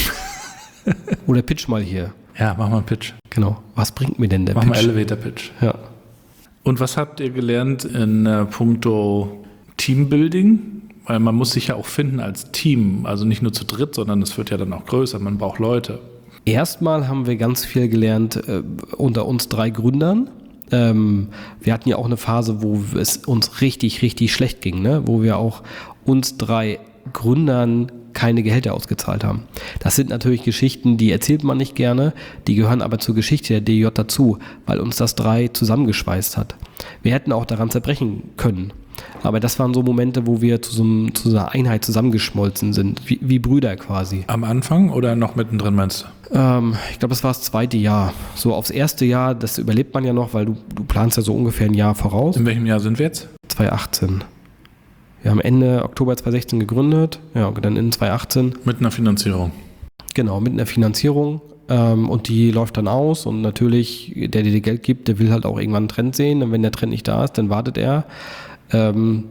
Oder pitch mal hier. Ja, mach mal einen Pitch. Genau. Was bringt mir denn der Pitch? Mach mal Elevator-Pitch. Ja. Und was habt ihr gelernt in puncto Teambuilding? Weil man muss sich ja auch finden als Team. Also nicht nur zu dritt, sondern es wird ja dann auch größer. Man braucht Leute. Erstmal haben wir ganz viel gelernt unter uns 3 Gründern. Wir hatten ja auch eine Phase, wo es uns richtig, richtig schlecht ging, ne? Wo wir auch uns 3 Gründern keine Gehälter ausgezahlt haben. Das sind natürlich Geschichten, die erzählt man nicht gerne, die gehören aber zur Geschichte der DJ dazu, weil uns das 3 zusammengeschweißt hat. Wir hätten auch daran zerbrechen können, aber das waren so Momente, wo wir zu einer Einheit zusammengeschmolzen sind, wie Brüder quasi. Am Anfang oder noch mittendrin, meinst du? Ich glaube, das war das 2. Jahr. So aufs 1. Jahr, das überlebt man ja noch, weil du planst ja so ungefähr ein Jahr voraus. In welchem Jahr sind wir jetzt? 2018. Wir haben Ende Oktober 2016 gegründet, ja, und dann in 2018. Mit einer Finanzierung. Genau, mit einer Finanzierung. Und die läuft dann aus und natürlich, der dir Geld gibt, der will halt auch irgendwann einen Trend sehen. Und wenn der Trend nicht da ist, dann wartet er. Da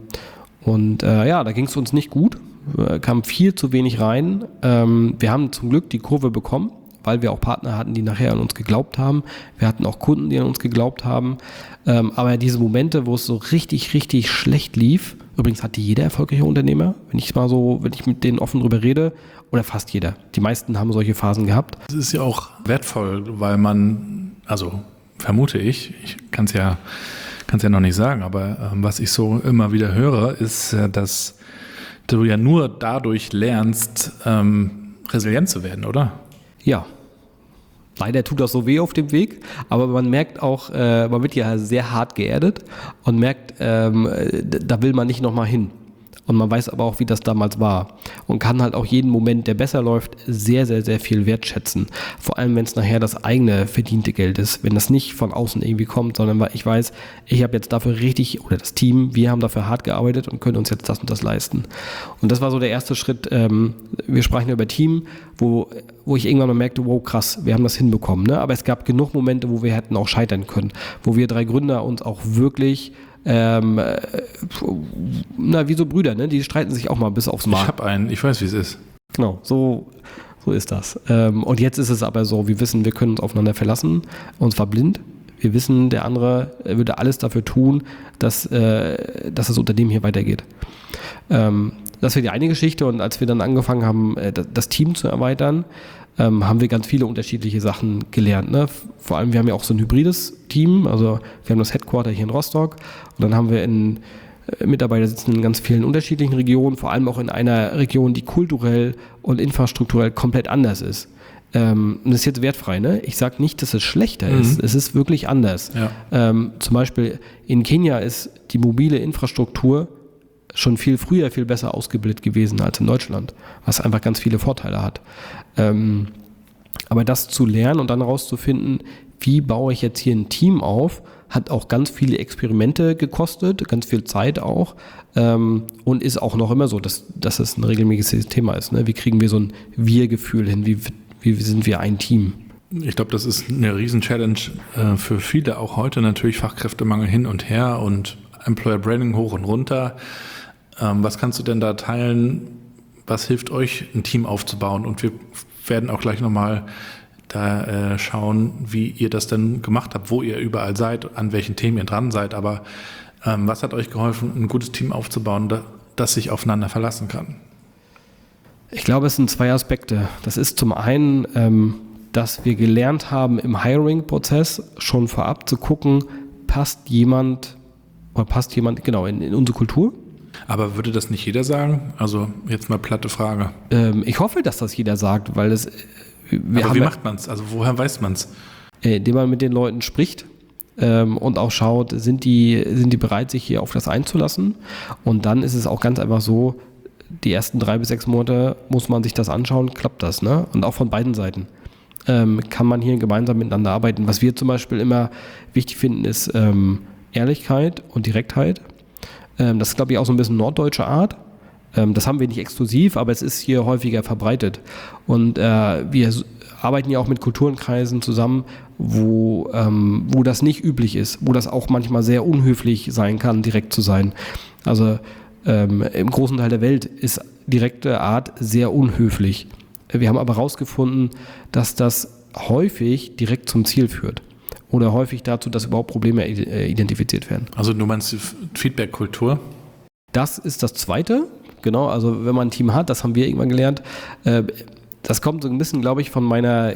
ging es uns nicht gut. Kam viel zu wenig rein. Wir haben zum Glück die Kurve bekommen, weil wir auch Partner hatten, die nachher an uns geglaubt haben. Wir hatten auch Kunden, die an uns geglaubt haben. Aber diese Momente, wo es so richtig, richtig schlecht lief, übrigens hatte jeder erfolgreiche Unternehmer, wenn ich mit denen offen drüber rede, oder fast jeder. Die meisten haben solche Phasen gehabt. Das ist ja auch wertvoll, weil man, also vermute ich kann es ja noch nicht sagen, aber was ich so immer wieder höre, ist, dass du ja nur dadurch lernst, resilient zu werden, oder? Ja. Leider tut das so weh auf dem Weg, aber man merkt auch, man wird ja sehr hart geerdet und merkt, da will man nicht nochmal hin. Und man weiß aber auch, wie das damals war und kann halt auch jeden Moment, der besser läuft, sehr, sehr, sehr viel wertschätzen. Vor allem, wenn es nachher das eigene verdiente Geld ist, wenn das nicht von außen irgendwie kommt, sondern weil ich weiß, ich habe jetzt dafür oder das Team, wir haben dafür hart gearbeitet und können uns jetzt das und das leisten. Und das war so der erste Schritt. Wir sprachen über Team, wo ich irgendwann mal merkte, wow, krass, wir haben das hinbekommen. Ne? Aber es gab genug Momente, wo wir hätten auch scheitern können, wo wir 3 Gründer uns auch wirklich wie so Brüder, ne? Die streiten sich auch mal bis aufs Mark. Ich habe einen, ich weiß, wie es ist. Genau, so ist das. Und jetzt ist es aber so, wir wissen, wir können uns aufeinander verlassen, und zwar blind. Wir wissen, der andere würde alles dafür tun, dass das Unternehmen hier weitergeht. Das wäre die eine Geschichte, und als wir dann angefangen haben, das Team zu erweitern, haben wir ganz viele unterschiedliche Sachen gelernt. Ne? Vor allem, wir haben ja auch so ein hybrides Team, also wir haben das Headquarter hier in Rostock, und dann haben wir Mitarbeiter sitzen in ganz vielen unterschiedlichen Regionen, vor allem auch in einer Region, die kulturell und infrastrukturell komplett anders ist. Und das ist jetzt wertfrei, ne? Ich sage nicht, dass es schlechter ist, es ist wirklich anders. Ja. Zum Beispiel in Kenia ist die mobile Infrastruktur schon viel früher, viel besser ausgebildet gewesen als in Deutschland, was einfach ganz viele Vorteile hat. Aber das zu lernen und dann herauszufinden, wie baue ich jetzt hier ein Team auf, hat auch ganz viele Experimente gekostet, ganz viel Zeit auch, und ist auch noch immer so, dass es ein regelmäßiges Thema ist. Ne? Wie kriegen wir so ein Wir-Gefühl hin? Wie sind wir ein Team? Ich glaube, das ist eine Riesen-Challenge für viele, auch heute natürlich Fachkräftemangel hin und her und Employer Branding hoch und runter. Was kannst du denn da teilen? Was hilft euch, ein Team aufzubauen? Und wir werden auch gleich nochmal da schauen, wie ihr das denn gemacht habt, wo ihr überall seid, an welchen Themen ihr dran seid. Aber was hat euch geholfen, ein gutes Team aufzubauen, das sich aufeinander verlassen kann? Ich glaube, es sind 2 Aspekte. Das ist zum einen, dass wir gelernt haben, im Hiring-Prozess schon vorab zu gucken, passt jemand genau in unsere Kultur. Aber würde das nicht jeder sagen? Also jetzt mal platte Frage. Ich hoffe, dass das jeder sagt, weil das... wie macht man es? Also woher weiß man es? Indem man mit den Leuten spricht und auch schaut, sind die bereit, sich hier auf das einzulassen. Und dann ist es auch ganz einfach so, die ersten 3 bis 6 Monate muss man sich das anschauen, klappt das, ne? Und auch von beiden Seiten kann man hier gemeinsam miteinander arbeiten. Was wir zum Beispiel immer wichtig finden, ist Ehrlichkeit und Direktheit. Das ist, glaube ich, auch so ein bisschen norddeutsche Art. Das haben wir nicht exklusiv, aber es ist hier häufiger verbreitet. Und wir arbeiten ja auch mit Kulturenkreisen zusammen, wo das nicht üblich ist, wo das auch manchmal sehr unhöflich sein kann, direkt zu sein. Also im großen Teil der Welt ist direkte Art sehr unhöflich. Wir haben aber herausgefunden, dass das häufig direkt zum Ziel führt. Oder häufig dazu, dass überhaupt Probleme identifiziert werden. Also du meinst die Feedback-Kultur? Das ist das Zweite, genau. Also wenn man ein Team hat, das haben wir irgendwann gelernt, das kommt so ein bisschen, glaube ich, von meiner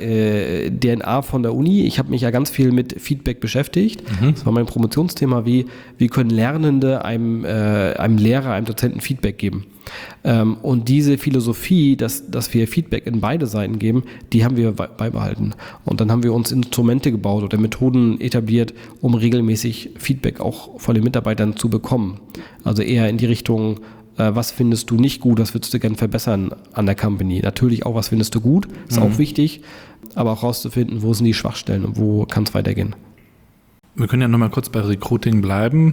DNA von der Uni. Ich habe mich ja ganz viel mit Feedback beschäftigt. Das war mein Promotionsthema, wie können Lernende einem Lehrer, einem Dozenten Feedback geben. Und diese Philosophie, dass wir Feedback in beide Seiten geben, die haben wir beibehalten. Und dann haben wir uns Instrumente gebaut oder Methoden etabliert, um regelmäßig Feedback auch von den Mitarbeitern zu bekommen. Also eher in die Richtung, was findest du nicht gut, was würdest du gerne verbessern an der Company. Natürlich auch, was findest du gut, ist auch wichtig, aber auch rauszufinden, wo sind die Schwachstellen und wo kann es weitergehen. Wir können ja nochmal kurz bei Recruiting bleiben.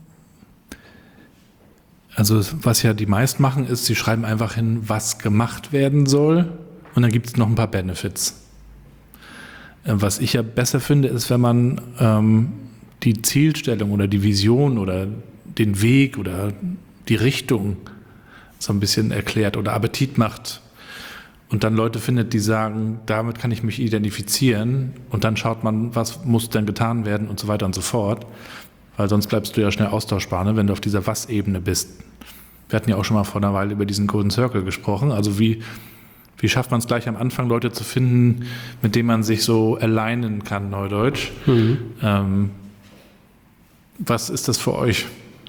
Also was ja die meisten machen, ist, sie schreiben einfach hin, was gemacht werden soll, und dann gibt es noch ein paar Benefits. Was ich ja besser finde, ist, wenn man die Zielstellung oder die Vision oder den Weg oder die Richtung so ein bisschen erklärt oder Appetit macht. und dann Leute findet, die sagen, damit kann ich mich identifizieren und dann schaut man, was muss denn getan werden und so weiter und so fort, weil sonst bleibst du ja schnell austauschbar, ne, wenn du auf dieser Was-Ebene bist. Wir hatten ja auch schon mal vor einer Weile über diesen Golden Circle gesprochen, also wie schafft man es gleich am Anfang, Leute zu finden, mit denen man sich so alignen kann, Neudeutsch. Was ist das für euch?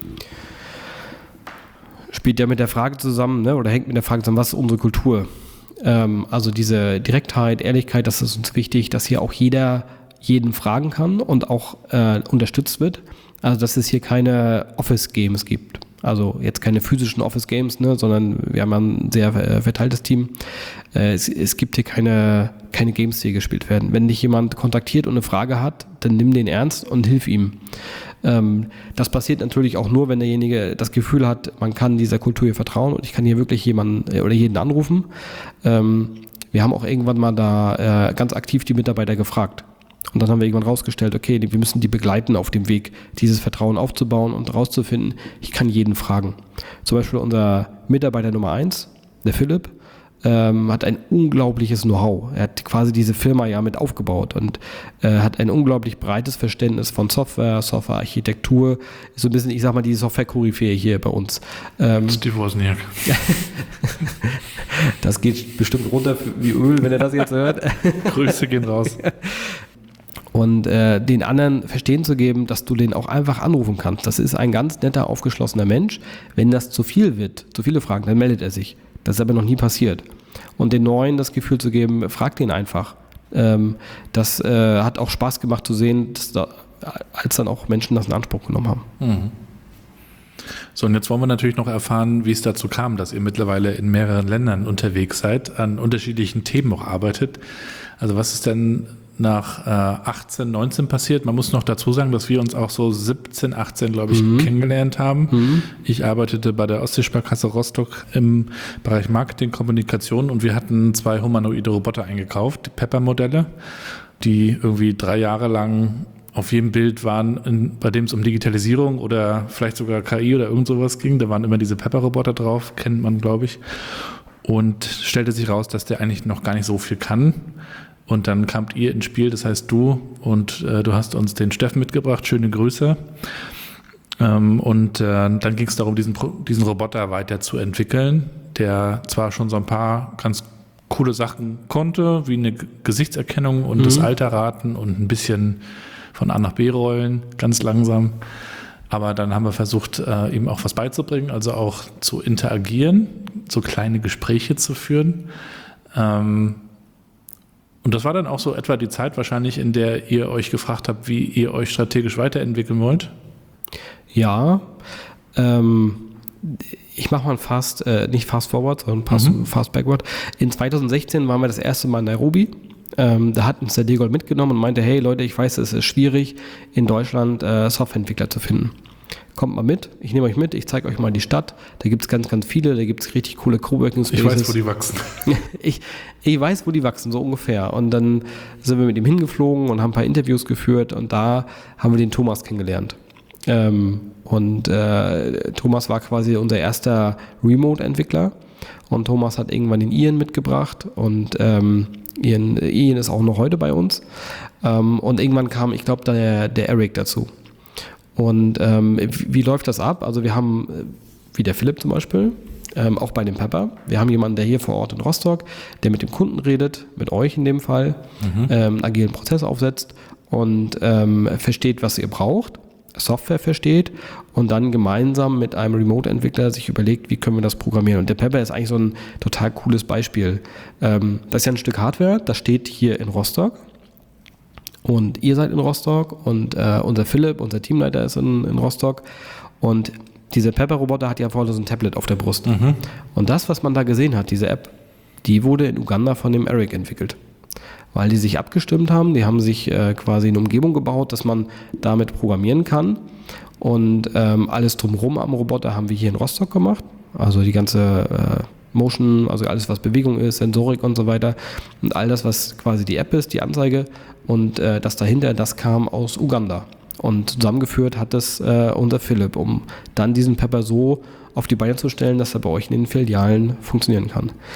Spielt ja mit der Frage zusammen, ne, oder hängt mit der Frage zusammen, was ist unsere Kultur? Also diese Direktheit, Ehrlichkeit, das ist uns wichtig, dass hier auch jeder jeden fragen kann und auch unterstützt wird. Also dass es hier keine Office-Games gibt. Also jetzt keine physischen Office-Games, ne, sondern wir haben ein sehr verteiltes Team. Es gibt hier keine Games, die hier gespielt werden. Wenn dich jemand kontaktiert und eine Frage hat, dann nimm den ernst und hilf ihm. Das passiert natürlich auch nur, wenn derjenige das Gefühl hat, man kann dieser Kultur hier vertrauen und ich kann hier wirklich jemanden oder jeden anrufen. Wir haben auch irgendwann mal da ganz aktiv die Mitarbeiter gefragt. Und dann haben wir irgendwann rausgestellt, okay, wir müssen die begleiten auf dem Weg, dieses Vertrauen aufzubauen und rauszufinden, ich kann jeden fragen. Zum Beispiel unser Mitarbeiter Nummer 1, der Philipp, hat ein unglaubliches Know-how. Er hat quasi diese Firma ja mit aufgebaut und hat ein unglaublich breites Verständnis von Software, Softwarearchitektur, so ein bisschen, ich sag mal, die Software-Koryphäe hier bei uns. Steve Wozniak. Das geht bestimmt runter wie Öl, wenn er das jetzt hört. Grüße gehen raus. Und den anderen verstehen zu geben, dass du den auch einfach anrufen kannst. Das ist ein ganz netter, aufgeschlossener Mensch. Wenn das zu viel wird, zu viele Fragen, dann meldet er sich. Das ist aber noch nie passiert. Und den Neuen das Gefühl zu geben, fragt ihn einfach. Das hat auch Spaß gemacht zu sehen, als dann auch Menschen das in Anspruch genommen haben. Mhm. So, und jetzt wollen wir natürlich noch erfahren, wie es dazu kam, dass ihr mittlerweile in mehreren Ländern unterwegs seid, an unterschiedlichen Themen auch arbeitet. Also was ist denn nach 18, 19 passiert? Man muss noch dazu sagen, dass wir uns auch so 17, 18, glaube ich, kennengelernt haben. Ich arbeitete bei der Ostseesparkasse Rostock im Bereich Marketing, Kommunikation und wir hatten 2 humanoide Roboter eingekauft, die Pepper-Modelle, die irgendwie 3 Jahre lang auf jedem Bild waren, bei dem es um Digitalisierung oder vielleicht sogar KI oder irgend sowas ging. Da waren immer diese Pepper-Roboter drauf, kennt man, glaube ich. Und stellte sich raus, dass der eigentlich noch gar nicht so viel kann. Und dann kamt ihr ins Spiel, das heißt du, und du hast uns den Steffen mitgebracht, schöne Grüße. Dann ging es darum, diesen Roboter weiterzuentwickeln, der zwar schon so ein paar ganz coole Sachen konnte, wie eine Gesichtserkennung und das Alter raten und ein bisschen von A nach B rollen, ganz langsam. Aber dann haben wir versucht, ihm auch was beizubringen, also auch zu interagieren, so kleine Gespräche zu führen. Und das war dann auch so etwa die Zeit wahrscheinlich, in der ihr euch gefragt habt, wie ihr euch strategisch weiterentwickeln wollt? Ja, ich mache mal nicht fast forward, sondern fast backward. In 2016 waren wir das erste Mal in Nairobi. Da hat uns der Degold mitgenommen und meinte, hey Leute, ich weiß, es ist schwierig, in Deutschland Softwareentwickler zu finden. Kommt mal mit, ich nehme euch mit, ich zeige euch mal die Stadt. Da gibt es ganz, ganz viele, da gibt es richtig coole Coworking Spaces. Ich weiß, wo die wachsen. Ich weiß, wo die wachsen, so ungefähr. Und dann sind wir mit ihm hingeflogen und haben ein paar Interviews geführt und da haben wir den Thomas kennengelernt. Thomas war quasi unser erster Remote-Entwickler und Thomas hat irgendwann den Ian mitgebracht und Ian ist auch noch heute bei uns. Und irgendwann kam, ich glaube, der Eric dazu. Und wie läuft das ab? Also wir haben, wie der Philipp zum Beispiel, auch bei dem Pepper, wir haben jemanden, der hier vor Ort in Rostock, der mit dem Kunden redet, mit euch in dem Fall, einen agilen Prozess aufsetzt und versteht, was ihr braucht, Software versteht und dann gemeinsam mit einem Remote-Entwickler sich überlegt, wie können wir das programmieren. Und der Pepper ist eigentlich so ein total cooles Beispiel. Das ist ja ein Stück Hardware, das steht hier in Rostock. Und ihr seid in Rostock und unser Philipp, unser Teamleiter, ist in Rostock. Und dieser Pepper-Roboter hat ja vorne so ein Tablet auf der Brust. Und das, was man da gesehen hat, diese App, die wurde in Uganda von dem Eric entwickelt. Weil die sich abgestimmt haben, die haben sich quasi eine Umgebung gebaut, dass man damit programmieren kann. Und alles drumherum am Roboter haben wir hier in Rostock gemacht. Also die ganze Motion, also alles, was Bewegung ist, Sensorik und so weiter. Und all das, was quasi die App ist, die Anzeige. Und das dahinter, das kam aus Uganda. Und zusammengeführt hat das unser Philipp, um dann diesen Pepper so auf die Beine zu stellen, dass er bei euch in den Filialen funktionieren kann.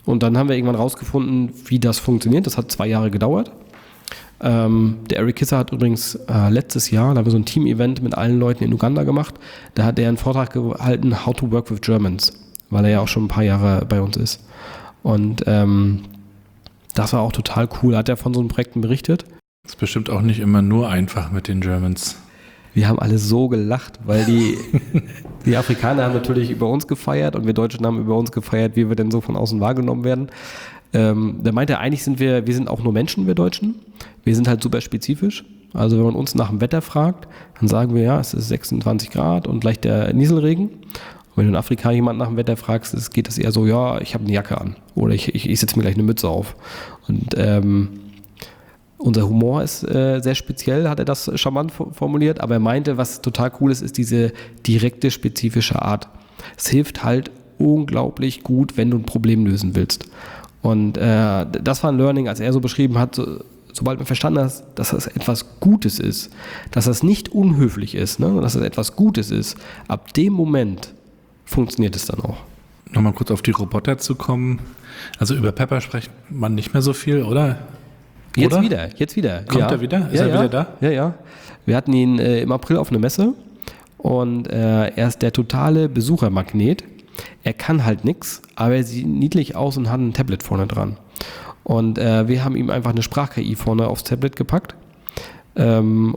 Und dann haben wir irgendwann rausgefunden, wie das funktioniert. Das hat 2 Jahre gedauert. Der Eric Kisser hat übrigens letztes Jahr, da haben wir so ein Team-Event mit allen Leuten in Uganda gemacht, da hat er einen Vortrag gehalten, How to Work with Germans, weil er ja auch schon ein paar Jahre bei uns ist. Und das war auch total cool, hat er von so einem Projekten berichtet. Das ist bestimmt auch nicht immer nur einfach mit den Germans. Wir haben alle so gelacht, weil die Afrikaner haben natürlich über uns gefeiert und wir Deutschen haben über uns gefeiert, wie wir denn so von außen wahrgenommen werden. Da meinte er, eigentlich sind wir sind auch nur Menschen, wir Deutschen. Wir sind halt super spezifisch. Also wenn man uns nach dem Wetter fragt, dann sagen wir, ja, es ist 26 Grad und leicht der Nieselregen. Und wenn du in Afrika jemanden nach dem Wetter fragst, geht das eher so, ja, ich habe eine Jacke an oder ich setze mir gleich eine Mütze auf. Und unser Humor ist sehr speziell, hat er das charmant formuliert, aber er meinte, was total cool ist diese direkte, spezifische Art. Es hilft halt unglaublich gut, wenn du ein Problem lösen willst. Und das war ein Learning, als er so beschrieben hat, sobald man verstanden hat, dass das etwas Gutes ist, dass das nicht unhöflich ist, ne, dass das etwas Gutes ist, ab dem Moment funktioniert es dann auch. Nochmal kurz auf die Roboter zu kommen. Also über Pepper spricht man nicht mehr so viel, oder? Jetzt wieder. Kommt er wieder? Ist er wieder da? Ja. Wir hatten ihn im April auf einer Messe und er ist der totale Besuchermagnet. Er kann halt nichts, aber er sieht niedlich aus und hat ein Tablet vorne dran. Und wir haben ihm einfach eine Sprach-KI vorne aufs Tablet gepackt. Wir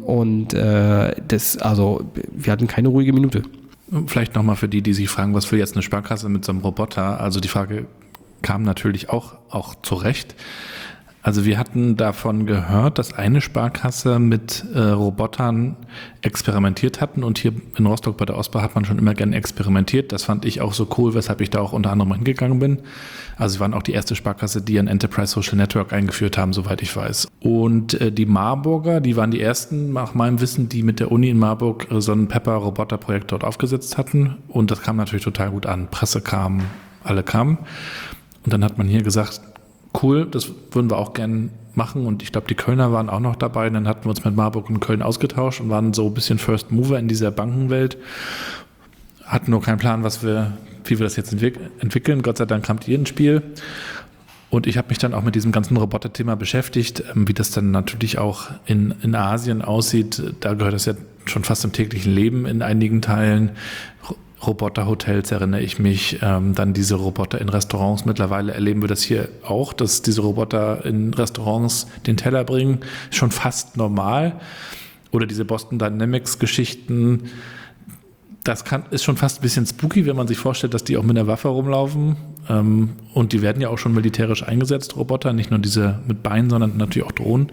hatten keine ruhige Minute. Vielleicht nochmal für die sich fragen, was will jetzt eine Sparkasse mit so einem Roboter? Also die Frage kam natürlich auch zu Recht. Also wir hatten davon gehört, dass eine Sparkasse mit Robotern experimentiert hatten und hier in Rostock bei der OSPA hat man schon immer gerne experimentiert. Das fand ich auch so cool, weshalb ich da auch unter anderem hingegangen bin. Also sie waren auch die erste Sparkasse, die ein Enterprise Social Network eingeführt haben, soweit ich weiß. Und die Marburger, die waren die ersten, nach meinem Wissen, die mit der Uni in Marburg so ein Pepper-Roboter-Projekt dort aufgesetzt hatten. Und das kam natürlich total gut an. Presse kam, alle kamen. Und dann hat man hier gesagt, cool, das würden wir auch gern machen und ich glaube, die Kölner waren auch noch dabei. Und dann hatten wir uns mit Marburg und Köln ausgetauscht und waren so ein bisschen First Mover in dieser Bankenwelt. Hatten nur keinen Plan, wie wir das jetzt entwickeln. Gott sei Dank kam ihr ins Spiel. Und ich habe mich dann auch mit diesem ganzen Roboter-Thema beschäftigt, wie das dann natürlich auch in Asien aussieht. Da gehört das ja schon fast zum täglichen Leben in einigen Teilen. Roboter-Hotels erinnere ich mich, dann diese Roboter in Restaurants. Mittlerweile erleben wir das hier auch, dass diese Roboter in Restaurants den Teller bringen. Schon fast normal. Oder diese Boston Dynamics-Geschichten. Das ist schon fast ein bisschen spooky, wenn man sich vorstellt, dass die auch mit einer Waffe rumlaufen. Und die werden ja auch schon militärisch eingesetzt, Roboter. Nicht nur diese mit Beinen, sondern natürlich auch Drohnen.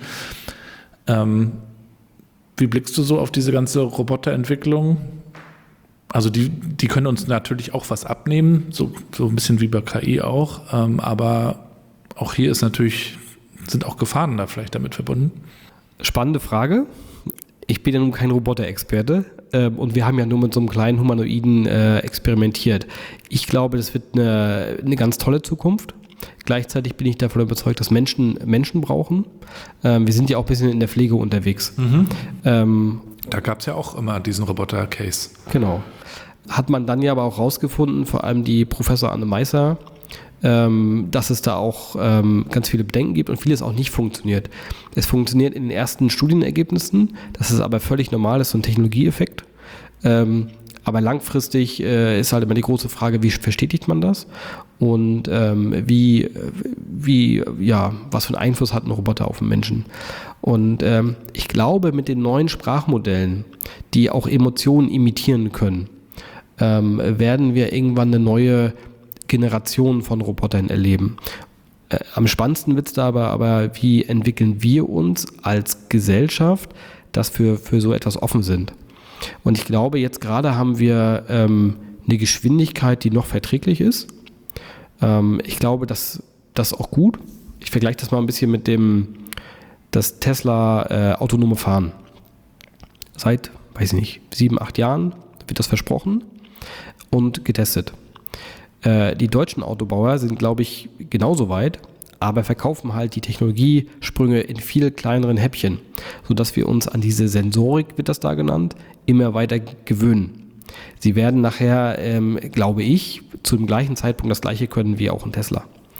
Wie blickst du so auf diese ganze Roboterentwicklung? Also die können uns natürlich auch was abnehmen, so ein bisschen wie bei KI auch, aber auch hier sind auch Gefahren da vielleicht damit verbunden. Spannende Frage. Ich bin ja nun kein Roboter-Experte und wir haben ja nur mit so einem kleinen Humanoiden experimentiert. Ich glaube, das wird eine ganz tolle Zukunft. Gleichzeitig bin ich davon überzeugt, dass Menschen brauchen. Wir sind ja auch ein bisschen in der Pflege unterwegs. Da gab es ja auch immer diesen Roboter-Case. Genau. Hat man dann ja aber auch rausgefunden, vor allem die Professor Anne Meisser, dass es da auch ganz viele Bedenken gibt und vieles auch nicht funktioniert. Es funktioniert in den ersten Studienergebnissen, das ist aber völlig normal, das ist so ein Technologieeffekt. Aber langfristig ist halt immer die große Frage, wie verstetigt man das und was für einen Einfluss hat ein Roboter auf den Menschen. Und ich glaube, mit den neuen Sprachmodellen, die auch Emotionen imitieren können, werden wir irgendwann eine neue Generation von Robotern erleben. Am spannendsten wird es da aber, wie entwickeln wir uns als Gesellschaft, dass wir für so etwas offen sind. Und ich glaube, jetzt gerade haben wir eine Geschwindigkeit, die noch verträglich ist. Ich glaube, das ist auch gut. Ich vergleiche das mal ein bisschen mit das Tesla autonome Fahren. Seit, 7, 8 Jahren wird das versprochen und getestet. Die deutschen Autobauer sind, glaube ich, genauso weit, aber verkaufen halt die Technologiesprünge in viel kleineren Häppchen, sodass wir uns an diese Sensorik, wird das da genannt, immer weiter gewöhnen. Sie werden nachher, glaube ich, zu dem gleichen Zeitpunkt das Gleiche können wie auch ein Tesla.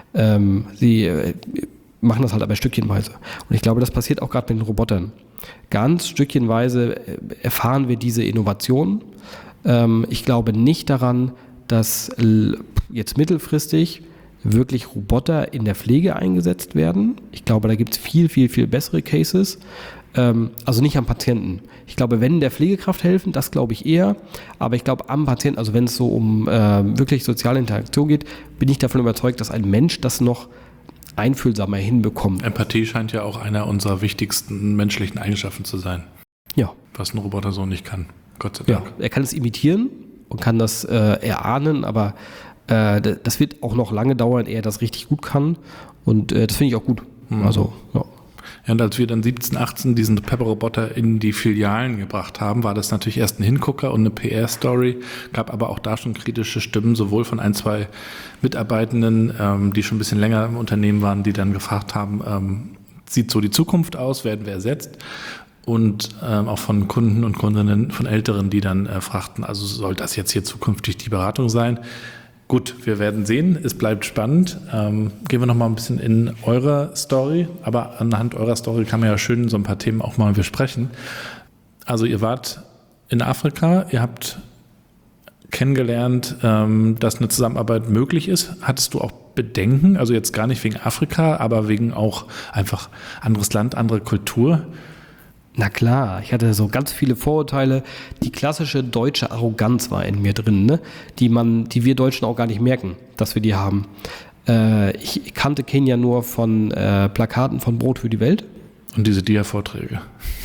Sie machen das halt aber stückchenweise. Und ich glaube, das passiert auch gerade mit den Robotern. Ganz stückchenweise erfahren wir diese Innovation. Ich glaube nicht daran, dass jetzt mittelfristig wirklich Roboter in der Pflege eingesetzt werden. Ich glaube, da gibt es viel, viel, viel bessere Cases. Also nicht am Patienten. Ich glaube, wenn der Pflegekraft helfen, das glaube ich eher. Aber ich glaube, am Patienten, also wenn es so um wirklich soziale Interaktion geht, bin ich davon überzeugt, dass ein Mensch das noch einfühlsamer hinbekommt. Empathie scheint ja auch einer unserer wichtigsten menschlichen Eigenschaften zu sein. Ja. Was ein Roboter so nicht kann. Gott sei Dank. Ja, er kann es imitieren und kann das erahnen, aber das wird auch noch lange dauern, ehe er das richtig gut kann. Und das finde ich auch gut. Also, ja. Ja, und als wir dann 17, 18 diesen Pepper-Roboter in die Filialen gebracht haben, war das natürlich erst ein Hingucker und eine PR-Story, gab aber auch da schon kritische Stimmen, sowohl von ein, zwei Mitarbeitenden, die schon ein bisschen länger im Unternehmen waren, die dann gefragt haben, sieht so die Zukunft aus, werden wir ersetzt? Und auch von Kunden und Kundinnen, von Älteren, die dann fragten, also soll das jetzt hier zukünftig die Beratung sein? Gut, wir werden sehen, es bleibt spannend. Gehen wir noch mal ein bisschen in eure Story, aber anhand eurer Story kann man ja schön so ein paar Themen auch mal besprechen. Also ihr wart in Afrika, ihr habt kennengelernt, dass eine Zusammenarbeit möglich ist. Hattest du auch Bedenken, also jetzt gar nicht wegen Afrika, aber wegen auch einfach anderes Land, andere Kultur? Na klar, ich hatte so ganz viele Vorurteile. Die klassische deutsche Arroganz war in mir drin, ne? Die wir Deutschen auch gar nicht merken, dass wir die haben. Ich kannte Kenia nur von Plakaten von Brot für die Welt. Und diese Dia-Vorträge.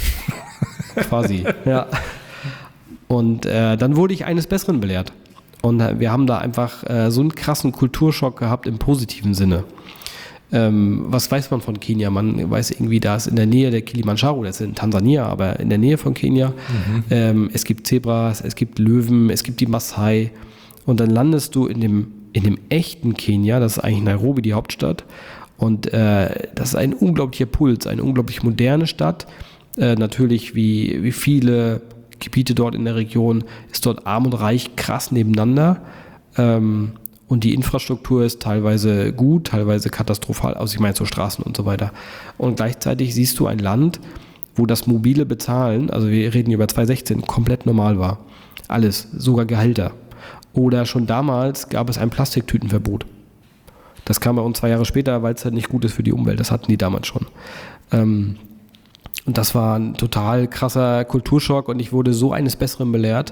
Quasi, ja. Und dann wurde ich eines Besseren belehrt. Und wir haben da einfach so einen krassen Kulturschock gehabt im positiven Sinne. Was weiß man von Kenia? Man weiß irgendwie, da ist in der Nähe der Kilimanjaro, das ist in Tansania, aber in der Nähe von Kenia. Es gibt Zebras, es gibt Löwen, es gibt die Maasai. Und dann landest du in dem echten Kenia, das ist eigentlich Nairobi, die Hauptstadt. Und das ist ein unglaublicher Puls, eine unglaublich moderne Stadt. Natürlich, wie viele Gebiete dort in der Region, ist dort arm und reich krass nebeneinander. Und die Infrastruktur ist teilweise gut, teilweise katastrophal, also ich meine so Straßen und so weiter. Und gleichzeitig siehst du ein Land, wo das mobile Bezahlen, also wir reden über 2016, komplett normal war. Alles, sogar Gehälter. Oder schon damals gab es ein Plastiktütenverbot. Das kam bei uns 2 Jahre später, weil es halt nicht gut ist für die Umwelt. Das hatten die damals schon. Und das war ein total krasser Kulturschock und ich wurde so eines Besseren belehrt.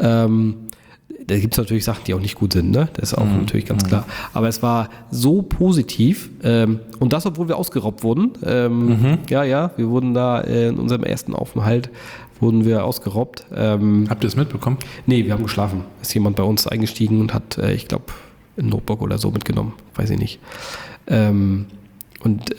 Da gibt es natürlich Sachen, die auch nicht gut sind, ne? Das ist auch natürlich ganz klar. Aber es war so positiv und das, obwohl wir ausgeraubt wurden. Ja, wir wurden da in unserem ersten Aufenthalt wurden wir ausgeraubt. Habt ihr es mitbekommen? Nee, wir haben geschlafen. Ist jemand bei uns eingestiegen und hat, ich glaube, ein Notebook oder so mitgenommen. Weiß ich nicht. Und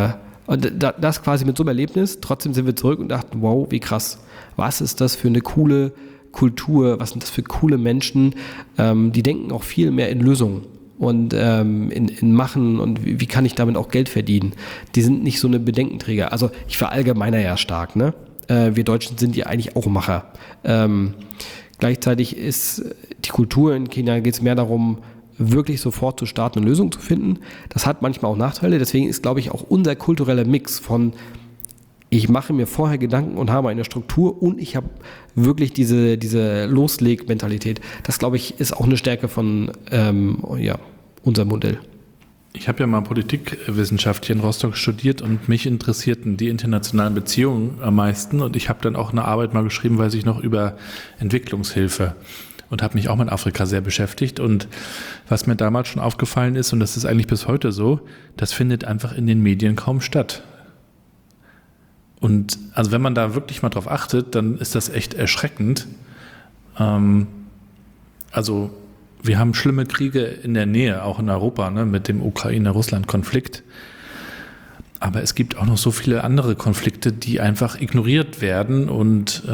das quasi mit so einem Erlebnis. Trotzdem sind wir zurück und dachten, wow, wie krass. Was ist das für eine coole Kultur, was sind das für coole Menschen, die denken auch viel mehr in Lösungen und in Machen und wie kann ich damit auch Geld verdienen. Die sind nicht so eine Bedenkenträger. Also ich verallgemeiner ja stark, ne? Wir Deutschen sind ja eigentlich auch Macher. Gleichzeitig ist die Kultur in Kenia, geht es mehr darum, wirklich sofort zu starten und Lösungen zu finden. Das hat manchmal auch Nachteile, deswegen ist, glaube ich, auch unser kultureller Mix von ich mache mir vorher Gedanken und habe eine Struktur und ich habe wirklich diese Losleg-Mentalität. Das, glaube ich, ist auch eine Stärke von unserem Modell. Ich habe ja mal Politikwissenschaft hier in Rostock studiert und mich interessierten die internationalen Beziehungen am meisten. Und ich habe dann auch eine Arbeit mal geschrieben, weiß ich noch, über Entwicklungshilfe und habe mich auch mit Afrika sehr beschäftigt. Und was mir damals schon aufgefallen ist, und das ist eigentlich bis heute so, das findet einfach in den Medien kaum statt. Und also wenn man da wirklich mal drauf achtet, dann ist das echt erschreckend. Also wir haben schlimme Kriege in der Nähe, auch in Europa, ne, mit dem Ukraine-Russland-Konflikt. Aber es gibt auch noch so viele andere Konflikte, die einfach ignoriert werden und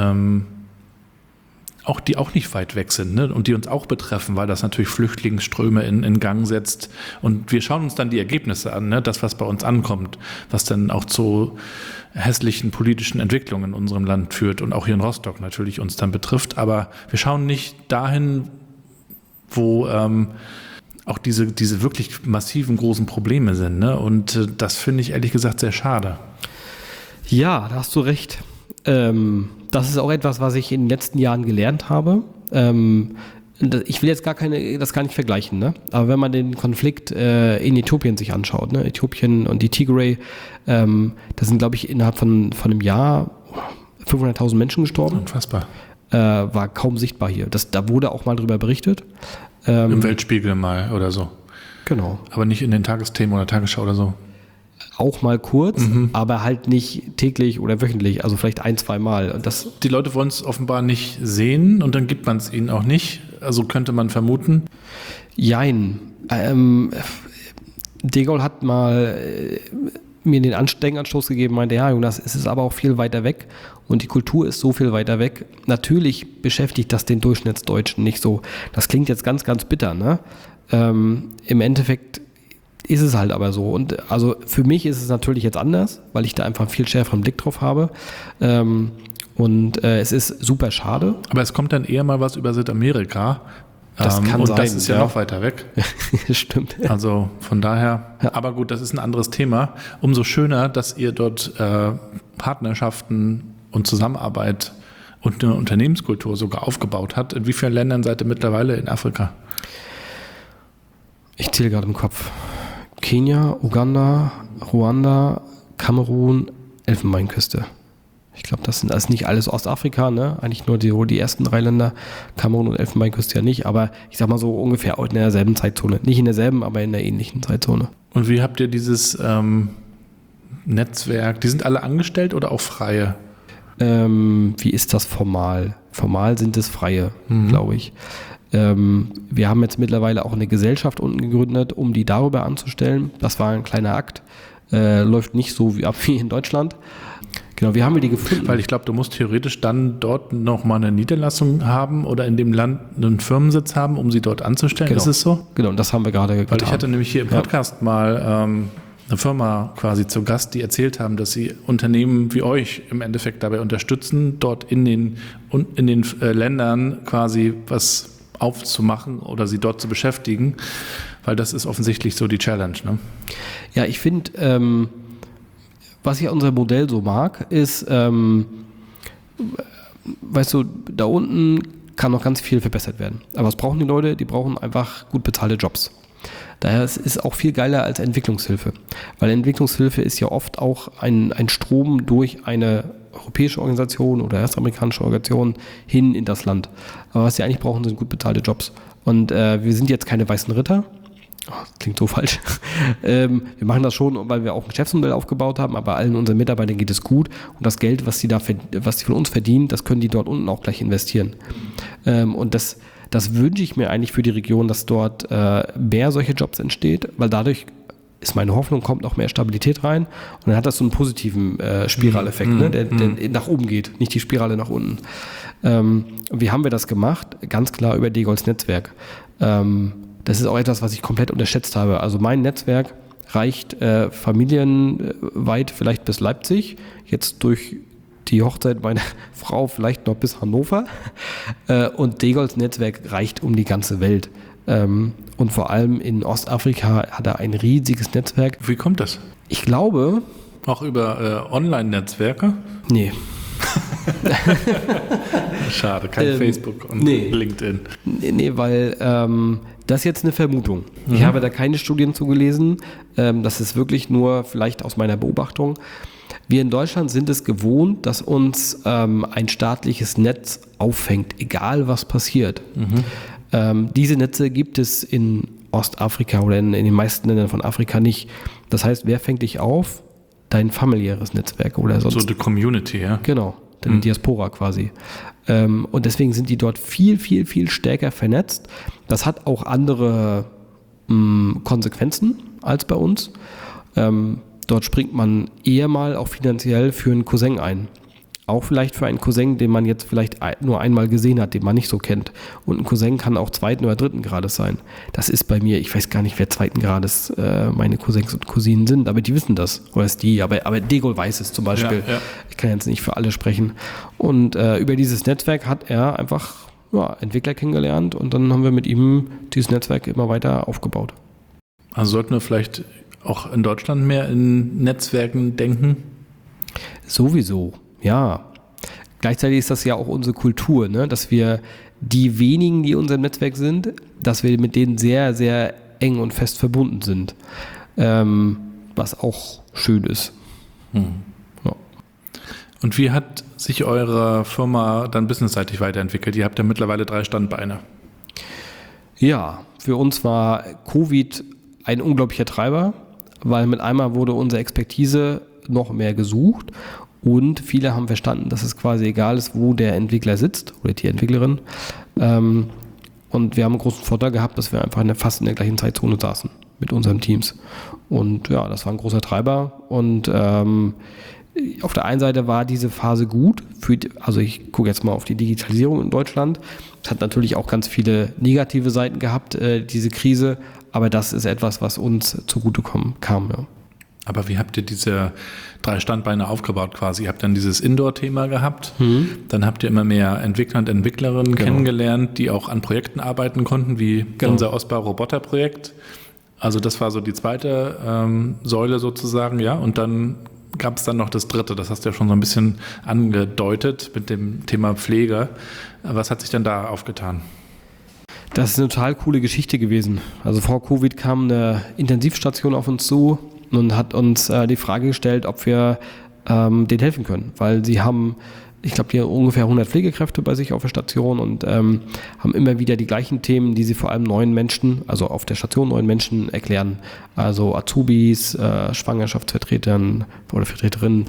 die auch nicht weit weg sind, ne? Und die uns auch betreffen, weil das natürlich Flüchtlingsströme in Gang setzt. Und wir schauen uns dann die Ergebnisse an, ne? Das, was bei uns ankommt, was dann auch zu hässlichen politischen Entwicklungen in unserem Land führt und auch hier in Rostock natürlich uns dann betrifft. Aber wir schauen nicht dahin, wo auch diese wirklich massiven großen Probleme sind. Ne? Und das finde ich ehrlich gesagt sehr schade. Ja, da hast du recht. Das ist auch etwas, was ich in den letzten Jahren gelernt habe. Ich will jetzt das gar nicht vergleichen, ne? Aber wenn man den Konflikt in Äthiopien sich anschaut, ne? Äthiopien und die Tigray, da sind, glaube ich, innerhalb von einem Jahr 500.000 Menschen gestorben. Unfassbar. War kaum sichtbar hier. Da wurde auch mal drüber berichtet. Im Weltspiegel mal oder so. Genau. Aber nicht in den Tagesthemen oder Tagesschau oder so. Auch mal kurz, aber halt nicht täglich oder wöchentlich, also vielleicht 1-2 Mal. Und die Leute wollen es offenbar nicht sehen und dann gibt man es ihnen auch nicht. Also könnte man vermuten. Jein. De Gaulle hat mal mir den Denkanstoß gegeben, meinte, ja Jonas, es ist aber auch viel weiter weg und die Kultur ist so viel weiter weg. Natürlich beschäftigt das den Durchschnittsdeutschen nicht so. Das klingt jetzt ganz, ganz bitter, ne? Im Endeffekt ist es halt aber so. Und also für mich ist es natürlich jetzt anders, weil ich da einfach einen viel schärferen Blick drauf habe. Es ist super schade. Aber es kommt dann eher mal was über Südamerika. Das kann sein. Und das ist ja noch weiter weg. Stimmt. Also von daher, aber gut, das ist ein anderes Thema. Umso schöner, dass ihr dort Partnerschaften und Zusammenarbeit und eine Unternehmenskultur sogar aufgebaut habt. In wie vielen Ländern seid ihr mittlerweile in Afrika? Ich zähle gerade im Kopf. Kenia, Uganda, Ruanda, Kamerun, Elfenbeinküste. Ich glaube, das ist nicht alles Ostafrika, ne? Eigentlich nur die ersten 3 Länder, Kamerun und Elfenbeinküste ja nicht, aber ich sag mal so ungefähr in derselben Zeitzone. Nicht in derselben, aber in der ähnlichen Zeitzone. Und wie habt ihr dieses Netzwerk, die sind alle angestellt oder auch Freie? Wie ist das formal? Formal sind es Freie, glaube ich. Wir haben jetzt mittlerweile auch eine Gesellschaft unten gegründet, um die darüber anzustellen. Das war ein kleiner Akt. Läuft nicht so wie in Deutschland. Genau, wie haben wir die gefunden? Weil ich glaube, du musst theoretisch dann dort nochmal eine Niederlassung haben oder in dem Land einen Firmensitz haben, um sie dort anzustellen. Genau. Ist es so? Genau, und das haben wir gerade getan. Weil ich hatte nämlich hier im Podcast mal eine Firma quasi zu Gast, die erzählt haben, dass sie Unternehmen wie euch im Endeffekt dabei unterstützen, dort in den Ländern quasi was aufzumachen oder sie dort zu beschäftigen, weil das ist offensichtlich so die Challenge, ne? Ja, ich finde, was ich an unserem Modell so mag, ist, weißt du, da unten kann noch ganz viel verbessert werden. Aber was brauchen die Leute? Die brauchen einfach gut bezahlte Jobs. Daher ist es auch viel geiler als Entwicklungshilfe. Weil Entwicklungshilfe ist ja oft auch ein Strom durch eine europäische Organisation oder erstamerikanische Organisation hin in das Land. Aber was sie eigentlich brauchen, sind gut bezahlte Jobs. Und wir sind jetzt keine weißen Ritter. Oh, das klingt so falsch. Wir machen das schon, weil wir auch ein Geschäftsmodell aufgebaut haben, aber allen unseren Mitarbeitern geht es gut. Und das Geld, was sie von uns verdienen, das können die dort unten auch gleich investieren. Und das wünsche ich mir eigentlich für die Region, dass dort mehr solche Jobs entsteht, weil dadurch ist meine Hoffnung, kommt noch mehr Stabilität rein und dann hat das so einen positiven Spiraleffekt, ne, der nach oben geht, nicht die Spirale nach unten. Wie haben wir das gemacht? Ganz klar über de Gaulles Netzwerk. Das ist auch etwas, was ich komplett unterschätzt habe. Also mein Netzwerk reicht familienweit vielleicht bis Leipzig, jetzt durch die Hochzeit meiner Frau vielleicht noch bis Hannover und de Gaulles Netzwerk reicht um die ganze Welt. Und vor allem in Ostafrika hat er ein riesiges Netzwerk. Wie kommt das? Ich glaube... Auch über Online-Netzwerke? Nee. Schade, kein Facebook und LinkedIn. Nee, weil das ist jetzt eine Vermutung. Ich habe da keine Studien zugelesen. Das ist wirklich nur vielleicht aus meiner Beobachtung. Wir in Deutschland sind es gewohnt, dass uns ein staatliches Netz auffängt, egal was passiert. Diese Netze gibt es in Ostafrika oder in den meisten Ländern von Afrika nicht. Das heißt, wer fängt dich auf? Dein familiäres Netzwerk oder sonst. So die Community, ja? Genau, deine Diaspora quasi. Und deswegen sind die dort viel, viel, viel stärker vernetzt. Das hat auch andere Konsequenzen als bei uns. Dort springt man eher mal auch finanziell für einen Cousin ein. Auch vielleicht für einen Cousin, den man jetzt vielleicht nur einmal gesehen hat, den man nicht so kennt. Und ein Cousin kann auch 2. oder 3. Grades sein. Das ist bei mir, ich weiß gar nicht, wer 2. Grades meine Cousins und Cousinen sind, aber die wissen das. Oder ist die, aber de Gaulle weiß es zum Beispiel. Ja. Ich kann jetzt nicht für alle sprechen. Und über dieses Netzwerk hat er einfach Entwickler kennengelernt und dann haben wir mit ihm dieses Netzwerk immer weiter aufgebaut. Also sollten wir vielleicht auch in Deutschland mehr in Netzwerken denken? Sowieso, ja. Gleichzeitig ist das ja auch unsere Kultur, ne? Dass wir die wenigen, die in unserem Netzwerk sind, dass wir mit denen sehr, sehr eng und fest verbunden sind. Was auch schön ist. Ja. Und wie hat sich eure Firma dann businessseitig weiterentwickelt? Ihr habt ja mittlerweile 3 Standbeine. Ja, für uns war Covid ein unglaublicher Treiber, weil mit einmal wurde unsere Expertise noch mehr gesucht und viele haben verstanden, dass es quasi egal ist, wo der Entwickler sitzt oder die Entwicklerin. Und wir haben einen großen Vorteil gehabt, dass wir einfach fast in der gleichen Zeitzone saßen mit unseren Teams. Und ja, das war ein großer Treiber und auf der einen Seite war diese Phase gut, also ich gucke jetzt mal auf die Digitalisierung in Deutschland. Es hat natürlich auch ganz viele negative Seiten gehabt, diese Krise, aber das ist etwas, was uns zugute kam. Ja. Aber wie habt ihr diese 3 Standbeine aufgebaut quasi? Ihr habt dann dieses Indoor-Thema gehabt, dann habt ihr immer mehr Entwickler und Entwicklerinnen kennengelernt, die auch an Projekten arbeiten konnten, wie unser Osbau-Roboter-Projekt. Also das war so die zweite Säule sozusagen, ja, und dann gab es dann noch das dritte, das hast du ja schon so ein bisschen angedeutet mit dem Thema Pflege. Was hat sich denn da aufgetan? Das ist eine total coole Geschichte gewesen. Also vor Covid kam eine Intensivstation auf uns zu und hat uns die Frage gestellt, ob wir denen helfen können, weil sie haben, ich glaube, die haben ungefähr 100 Pflegekräfte bei sich auf der Station und haben immer wieder die gleichen Themen, die sie vor allem neuen Menschen, also auf der Station neuen Menschen erklären. Also Azubis, Schwangerschaftsvertretern oder Vertreterinnen,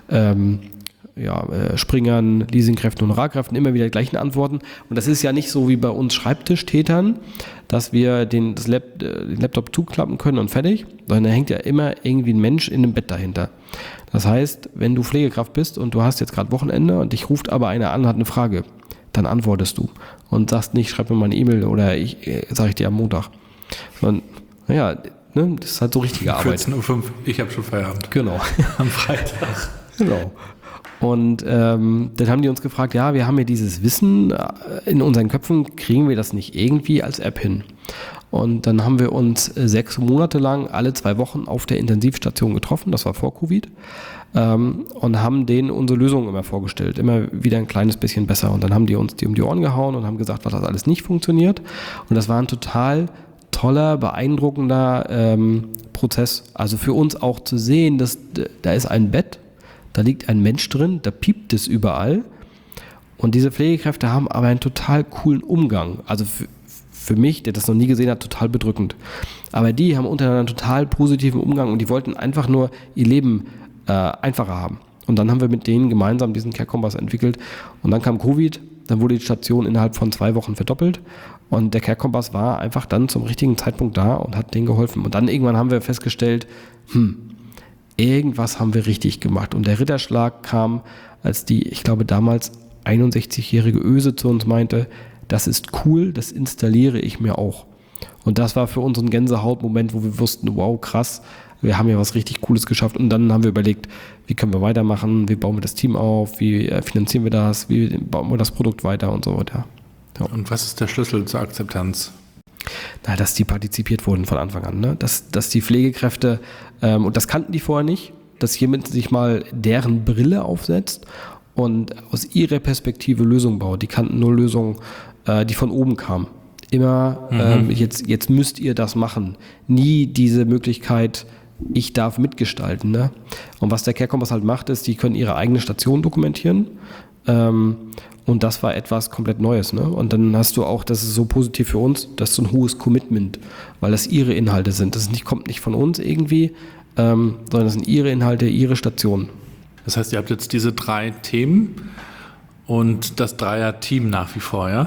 Springern, Leasingkräften und Fahrkräften, immer wieder die gleichen Antworten. Und das ist ja nicht so wie bei uns Schreibtischtätern, dass wir den Laptop zuklappen können und fertig, sondern da hängt ja immer irgendwie ein Mensch in einem Bett dahinter. Das heißt, wenn du Pflegekraft bist und du hast jetzt gerade Wochenende und dich ruft aber einer an und hat eine Frage, dann antwortest du und sagst nicht, schreib mir mal eine E-Mail oder sage ich dir am Montag. Sondern, das ist halt so richtige Arbeit. 14.05 Uhr, ich habe schon Feierabend. Genau. Am Freitag. Genau. Und dann haben die uns gefragt, ja, wir haben ja dieses Wissen in unseren Köpfen, kriegen wir das nicht irgendwie als App hin? Und dann haben wir uns 6 Monate lang alle 2 Wochen auf der Intensivstation getroffen, das war vor Covid, und haben denen unsere Lösungen immer vorgestellt, immer wieder ein kleines bisschen besser. Und dann haben die uns um die Ohren gehauen und haben gesagt, was das alles nicht funktioniert. Und das war ein total toller, beeindruckender Prozess. Also für uns auch zu sehen, dass da ist ein Bett, da liegt ein Mensch drin, da piept es überall. Und diese Pflegekräfte haben aber einen total coolen Umgang. Also für mich, der das noch nie gesehen hat, total bedrückend. Aber die haben untereinander einen total positiven Umgang und die wollten einfach nur ihr Leben einfacher haben. Und dann haben wir mit denen gemeinsam diesen Care-Kompass entwickelt. Und dann kam Covid, dann wurde die Station innerhalb von 2 Wochen verdoppelt. Und der Care-Kompass war einfach dann zum richtigen Zeitpunkt da und hat denen geholfen. Und dann irgendwann haben wir festgestellt, irgendwas haben wir richtig gemacht. Und der Ritterschlag kam, als die, ich glaube damals 61-jährige Öse zu uns meinte, das ist cool, das installiere ich mir auch. Und das war für uns ein Gänsehautmoment, wo wir wussten, wow, krass, wir haben ja was richtig Cooles geschafft. Und dann haben wir überlegt, wie können wir weitermachen, wie bauen wir das Team auf, wie finanzieren wir das, wie bauen wir das Produkt weiter und so weiter. Ja. Und was ist der Schlüssel zur Akzeptanz? Na, dass die partizipiert wurden von Anfang an. Ne? Dass die Pflegekräfte, und das kannten die vorher nicht, dass jemand sich mal deren Brille aufsetzt und aus ihrer Perspektive Lösungen baut. Die kannten nur Lösungen, die von oben kamen. Immer, jetzt müsst ihr das machen. Nie diese Möglichkeit, ich darf mitgestalten. Ne? Und was der Care-Kompass halt macht, ist, die können ihre eigene Station dokumentieren. Und das war etwas komplett Neues. Ne? Und dann hast du auch, das ist so positiv für uns, das ist so ein hohes Commitment, weil das ihre Inhalte sind. Das kommt nicht von uns irgendwie, sondern das sind ihre Inhalte, ihre Stationen. Das heißt, ihr habt jetzt diese 3 Themen und das Dreier-Team nach wie vor, ja?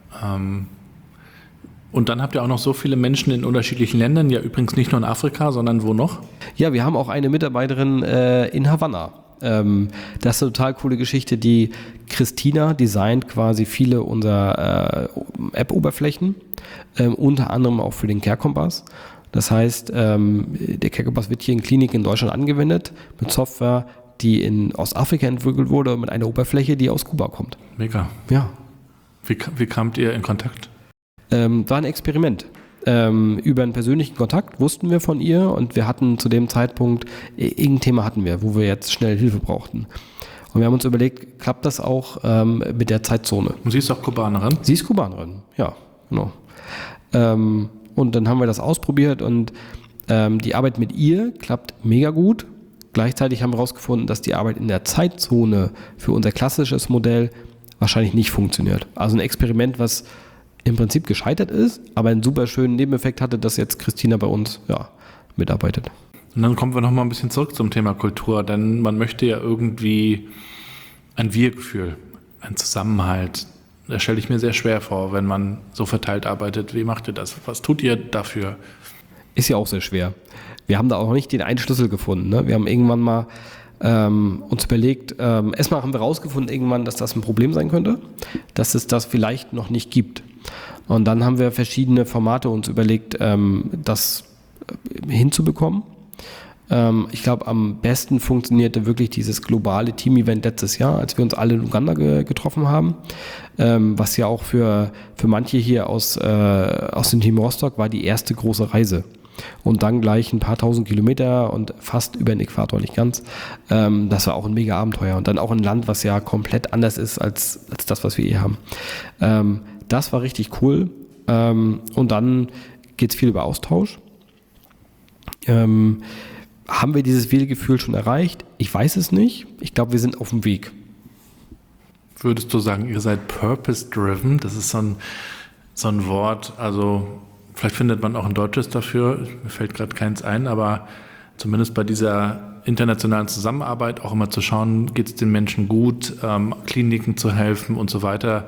Und dann habt ihr auch noch so viele Menschen in unterschiedlichen Ländern, ja übrigens nicht nur in Afrika, sondern wo noch? Ja, wir haben auch eine Mitarbeiterin in Havanna. Das ist eine total coole Geschichte. Die Christina designt quasi viele unserer App-Oberflächen, unter anderem auch für den Care-Kompass. Das heißt, der Care-Kompass wird hier in Kliniken in Deutschland angewendet mit Software, die in Ostafrika entwickelt wurde, mit einer Oberfläche, die aus Kuba kommt. Mega. Ja. Wie kamt ihr in Kontakt? War ein Experiment. Über einen persönlichen Kontakt wussten wir von ihr und wir hatten zu dem Zeitpunkt, irgendein Thema hatten wir, wo wir jetzt schnell Hilfe brauchten. Und wir haben uns überlegt, klappt das auch mit der Zeitzone? Und sie ist auch Kubanerin? Sie ist Kubanerin, ja, genau. Und dann haben wir das ausprobiert und die Arbeit mit ihr klappt mega gut. Gleichzeitig haben wir herausgefunden, dass die Arbeit in der Zeitzone für unser klassisches Modell wahrscheinlich nicht funktioniert. Also ein Experiment, was im Prinzip gescheitert ist, aber einen super schönen Nebeneffekt hatte, dass jetzt Christina bei uns mitarbeitet. Und dann kommen wir noch mal ein bisschen zurück zum Thema Kultur, denn man möchte ja irgendwie ein Wir-Gefühl, ein Zusammenhalt. Das stelle ich mir sehr schwer vor, wenn man so verteilt arbeitet. Wie macht ihr das? Was tut ihr dafür? Ist ja auch sehr schwer. Wir haben da auch noch nicht den einen Schlüssel gefunden. Ne? Wir haben irgendwann mal uns überlegt, erstmal haben wir rausgefunden irgendwann, dass das ein Problem sein könnte, dass es das vielleicht noch nicht gibt. Und dann haben wir verschiedene Formate uns überlegt, das hinzubekommen. Ich glaube, am besten funktionierte wirklich dieses globale Team-Event letztes Jahr, als wir uns alle in Uganda getroffen haben, was ja auch für manche hier aus dem Team Rostock war die erste große Reise. Und dann gleich ein paar tausend Kilometer und fast über den Äquator, nicht ganz. Das war auch ein mega Abenteuer. Und dann auch ein Land, was ja komplett anders ist als das, was wir hier haben. Das war richtig cool. Und dann geht es viel über Austausch. Haben wir dieses Wir-Gefühl schon erreicht? Ich weiß es nicht. Ich glaube, wir sind auf dem Weg. Würdest du sagen, ihr seid purpose-driven? Das ist so ein Wort, also vielleicht findet man auch ein deutsches dafür, mir fällt gerade keins ein, aber zumindest bei dieser internationalen Zusammenarbeit auch immer zu schauen, geht es den Menschen gut, Kliniken zu helfen und so weiter.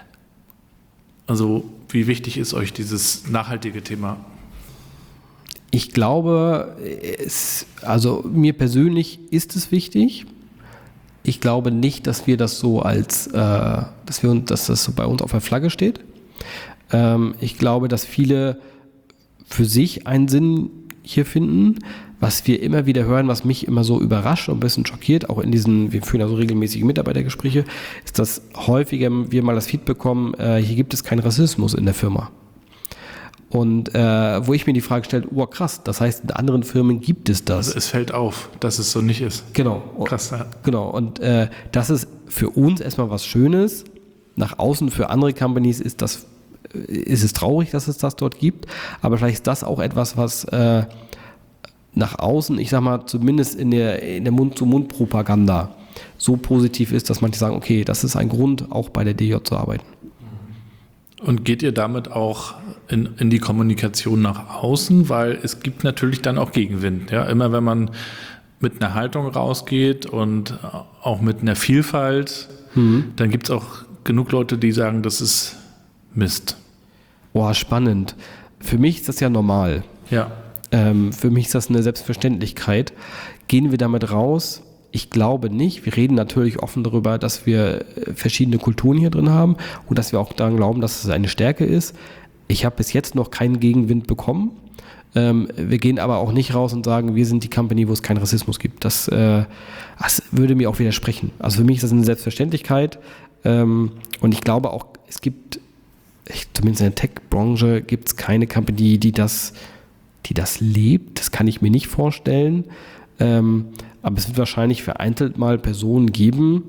Also wie wichtig ist euch dieses nachhaltige Thema? Ich glaube, also mir persönlich ist es wichtig. Ich glaube nicht, dass wir das so dass das so bei uns auf der Flagge steht. Ich glaube, dass viele für sich einen Sinn hier finden. Was wir immer wieder hören, was mich immer so überrascht und ein bisschen schockiert, auch wir führen ja so regelmäßige Mitarbeitergespräche, ist, dass häufiger wir mal das Feedback bekommen, hier gibt es keinen Rassismus in der Firma. Und wo ich mir die Frage stelle, krass, das heißt, in anderen Firmen gibt es das. Also es fällt auf, dass es so nicht ist. Genau. Krass. Ja. Genau. Und das ist für uns erstmal was Schönes. Nach außen für andere Companies ist es traurig, dass es das dort gibt. Aber vielleicht ist das auch etwas, was nach außen, ich sag mal, zumindest in der Mund-zu-Mund-Propaganda so positiv ist, dass manche sagen, okay, das ist ein Grund, auch bei der DJ zu arbeiten. Und geht ihr damit auch in die Kommunikation nach außen? Weil es gibt natürlich dann auch Gegenwind. Ja? Immer wenn man mit einer Haltung rausgeht und auch mit einer Vielfalt, dann gibt es auch genug Leute, die sagen, das ist Mist. Spannend. Für mich ist das ja normal. Ja. Für mich ist das eine Selbstverständlichkeit. Gehen wir damit raus? Ich glaube nicht. Wir reden natürlich offen darüber, dass wir verschiedene Kulturen hier drin haben und dass wir auch daran glauben, dass es eine Stärke ist. Ich habe bis jetzt noch keinen Gegenwind bekommen. Wir gehen aber auch nicht raus und sagen, wir sind die Company, wo es keinen Rassismus gibt. Das würde mir auch widersprechen. Also für mich ist das eine Selbstverständlichkeit. Und ich glaube auch, es gibt, zumindest in der Tech-Branche, gibt es keine Company, die das lebt. Das kann ich mir nicht vorstellen. Aber es wird wahrscheinlich vereinzelt mal Personen geben,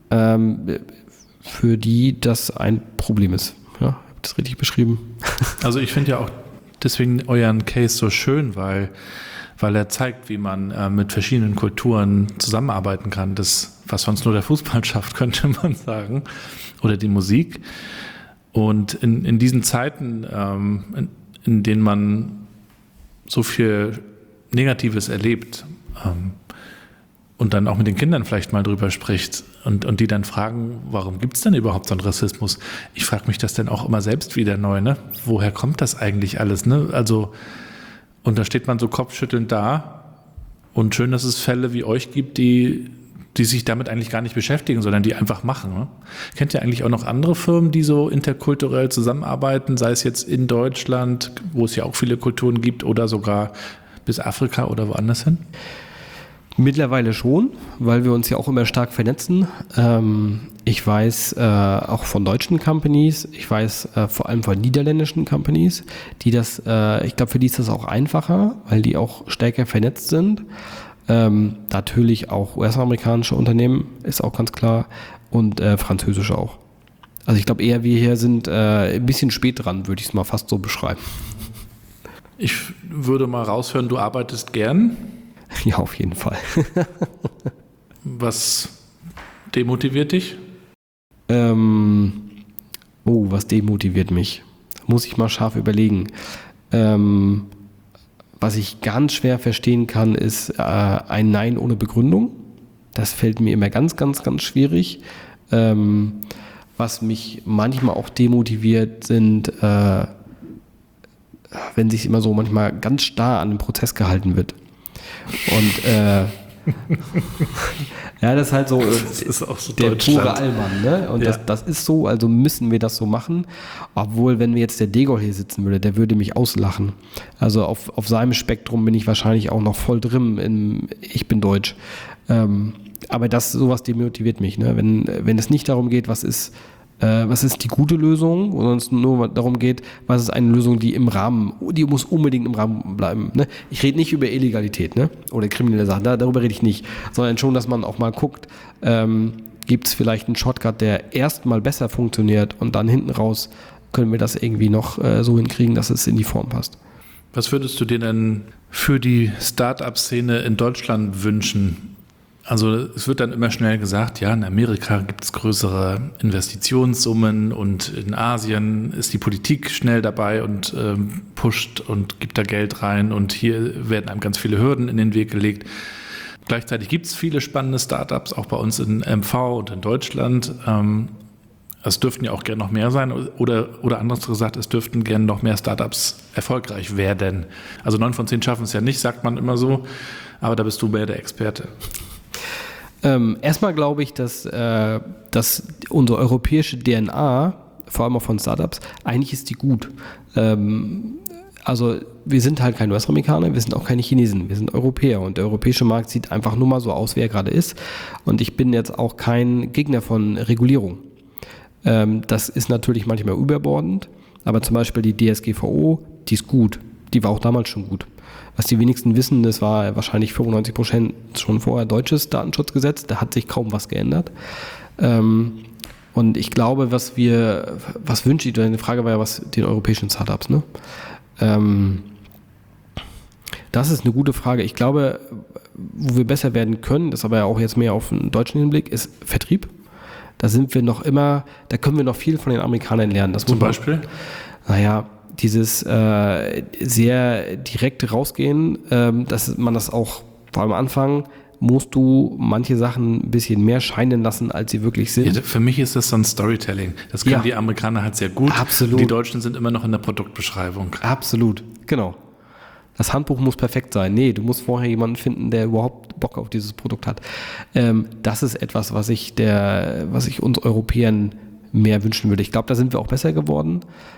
für die das ein Problem ist. Ja, habe ich das richtig beschrieben? Also ich finde ja auch deswegen euren Case so schön, weil er zeigt, wie man mit verschiedenen Kulturen zusammenarbeiten kann. Das, was sonst nur der Fußball schafft, könnte man sagen. Oder die Musik. Und in diesen Zeiten, in denen man so viel Negatives erlebt, und dann auch mit den Kindern vielleicht mal drüber spricht und die dann fragen, warum gibt es denn überhaupt so einen Rassismus? Ich frage mich das dann auch immer selbst wieder neu, ne? Woher kommt das eigentlich alles? Ne? Also, und da steht man so kopfschüttelnd da und schön, dass es Fälle wie euch gibt, die sich damit eigentlich gar nicht beschäftigen, sondern die einfach machen. Ne? Kennt ihr eigentlich auch noch andere Firmen, die so interkulturell zusammenarbeiten, sei es jetzt in Deutschland, wo es ja auch viele Kulturen gibt, oder sogar bis Afrika oder woanders hin? Mittlerweile schon, weil wir uns ja auch immer stark vernetzen. Ich weiß auch von deutschen Companies, ich weiß vor allem von niederländischen Companies, die das, ich glaube, für die ist das auch einfacher, weil die auch stärker vernetzt sind. Natürlich auch US-amerikanische Unternehmen, ist auch ganz klar, und französische auch. Also ich glaube eher, wir hier sind ein bisschen spät dran, würde ich es mal fast so beschreiben. Ich würde mal raushören, du arbeitest gern. Ja, auf jeden Fall. Was demotiviert dich? Was demotiviert mich? Muss ich mal scharf überlegen. Was ich ganz schwer verstehen kann, ist ein Nein ohne Begründung. Das fällt mir immer ganz, ganz, ganz schwierig. Was mich manchmal auch demotiviert, sind, wenn sich immer so manchmal ganz starr an den Prozess gehalten wird. Und ja, das ist halt so, Das ist auch so der Deutschland. pure Allmann, ne? Und Ja. das ist so, also müssen wir das so machen. Obwohl, wenn mir jetzt der Degol hier sitzen würde, der würde mich auslachen. Also auf seinem Spektrum bin ich wahrscheinlich auch noch voll drin ich bin deutsch. Aber sowas demotiviert mich, ne? Wenn es nicht darum geht, was ist die gute Lösung, sondern es nur darum geht, was ist eine Lösung, die muss unbedingt im Rahmen bleiben. Ne? Ich rede nicht über Illegalität, ne? Oder kriminelle Sachen, darüber rede ich nicht, sondern schon, dass man auch mal guckt, gibt es vielleicht einen Shortcut, der erstmal besser funktioniert und dann hinten raus können wir das irgendwie noch so hinkriegen, dass es in die Form passt. Was würdest du dir denn für die Start-up-Szene in Deutschland wünschen? Also es wird dann immer schnell gesagt, ja, in Amerika gibt es größere Investitionssummen und in Asien ist die Politik schnell dabei und pusht und gibt da Geld rein und hier werden einem ganz viele Hürden in den Weg gelegt. Gleichzeitig gibt es viele spannende Startups, auch bei uns in MV und in Deutschland. Es dürften ja auch gerne noch mehr sein oder anders gesagt, es dürften gerne noch mehr Startups erfolgreich werden. Also 9 von 10 schaffen es ja nicht, sagt man immer so, aber da bist du mehr der Experte. Erstmal glaube ich, dass unsere europäische DNA, vor allem auch von Startups, eigentlich ist die gut. Also wir sind halt keine US-Amerikaner, wir sind auch keine Chinesen, wir sind Europäer und der europäische Markt sieht einfach nur mal so aus, wie er gerade ist. Und ich bin jetzt auch kein Gegner von Regulierung. Das ist natürlich manchmal überbordend, aber zum Beispiel die DSGVO, die ist gut. Die war auch damals schon gut. Was die wenigsten wissen, das war wahrscheinlich 95% schon vorher deutsches Datenschutzgesetz, da hat sich kaum was geändert. Und ich glaube, was wünsche ich, deine Frage war ja, was den europäischen Startups, ne? Das ist eine gute Frage. Ich glaube, wo wir besser werden können, das ist aber ja auch jetzt mehr auf den deutschen Hinblick, ist Vertrieb. Da sind wir noch immer, da können wir noch viel von den Amerikanern lernen. Das Zum Beispiel? Naja, dieses sehr direkte Rausgehen, dass man das auch, vor allem am Anfang, musst du manche Sachen ein bisschen mehr scheinen lassen, als sie wirklich sind. Ja, für mich ist das so ein Storytelling. Das können die Amerikaner halt sehr gut. Absolut. Die Deutschen sind immer noch in der Produktbeschreibung. Absolut, genau. Das Handbuch muss perfekt sein. Nee, du musst vorher jemanden finden, der überhaupt Bock auf dieses Produkt hat. Das ist etwas, was ich uns Europäern mehr wünschen würde. Ich glaube, da sind wir auch besser geworden.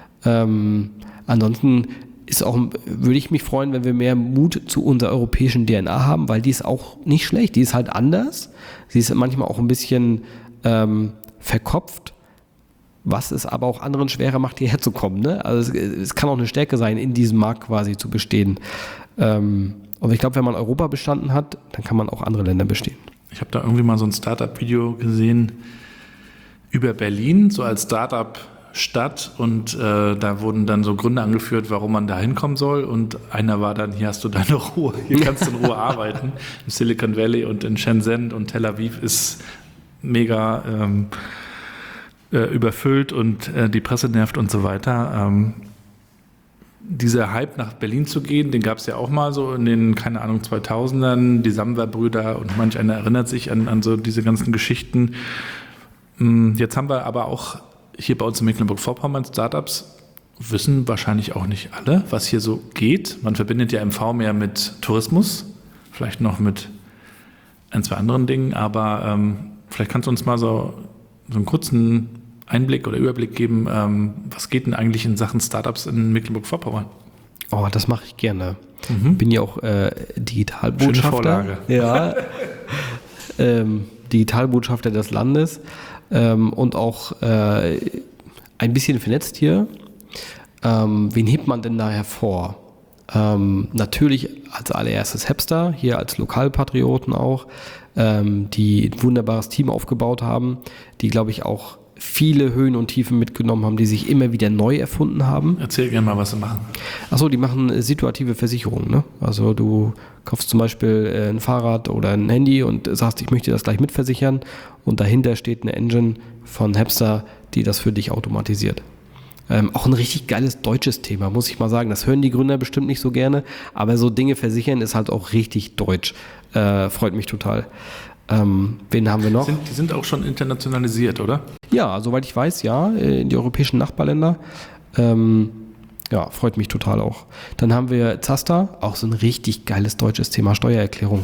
Ansonsten würde ich mich freuen, wenn wir mehr Mut zu unserer europäischen DNA haben, weil die ist auch nicht schlecht. Die ist halt anders. Sie ist manchmal auch ein bisschen verkopft, was es aber auch anderen schwerer macht, hierher zu kommen. Ne? Also es kann auch eine Stärke sein, in diesem Markt quasi zu bestehen. Und ich glaube, wenn man Europa bestanden hat, dann kann man auch andere Länder bestehen. Ich habe da irgendwie mal so ein Startup-Video gesehen über Berlin, so als Startup-Stadt und da wurden dann so Gründe angeführt, warum man da hinkommen soll und einer war dann, hier hast du deine Ruhe, hier kannst du in Ruhe arbeiten. Im Silicon Valley und in Shenzhen und Tel Aviv ist mega überfüllt und die Presse nervt und so weiter. Dieser Hype nach Berlin zu gehen, den gab es ja auch mal so in den, 2000ern, die Samwer-Brüder und manch einer erinnert sich an so diese ganzen Geschichten. Jetzt haben wir aber auch hier bei uns in Mecklenburg-Vorpommern Startups, wissen wahrscheinlich auch nicht alle, was hier so geht. Man verbindet ja MV mehr mit Tourismus, vielleicht noch mit ein, zwei anderen Dingen, aber vielleicht kannst du uns mal so einen kurzen Einblick oder Überblick geben, was geht denn eigentlich in Sachen Startups in Mecklenburg-Vorpommern? Oh, das mache ich gerne. Bin ja auch Digitalbotschafter. Schöne Vorlage. Ja. Digitalbotschafter des Landes. und auch ein bisschen vernetzt hier. Wen hebt man denn da hervor? Natürlich als allererstes Hepster, hier als Lokalpatrioten auch, die ein wunderbares Team aufgebaut haben, die, glaube ich, auch viele Höhen und Tiefen mitgenommen haben, die sich immer wieder neu erfunden haben. Erzähl gerne mal, was sie machen. Achso, die machen situative Versicherungen. Ne? Also du kaufst zum Beispiel ein Fahrrad oder ein Handy und sagst, ich möchte das gleich mitversichern, und dahinter steht eine Engine von Hepster, die das für dich automatisiert. Auch ein richtig geiles deutsches Thema, muss ich mal sagen. Das hören die Gründer bestimmt nicht so gerne, aber so Dinge versichern ist halt auch richtig deutsch. Freut mich total. Wen haben wir noch? Die sind auch schon internationalisiert, oder? Ja, soweit ich weiß, ja, in die europäischen Nachbarländer. Ja, freut mich total auch. Dann haben wir Zaster, auch so ein richtig geiles deutsches Thema, Steuererklärung.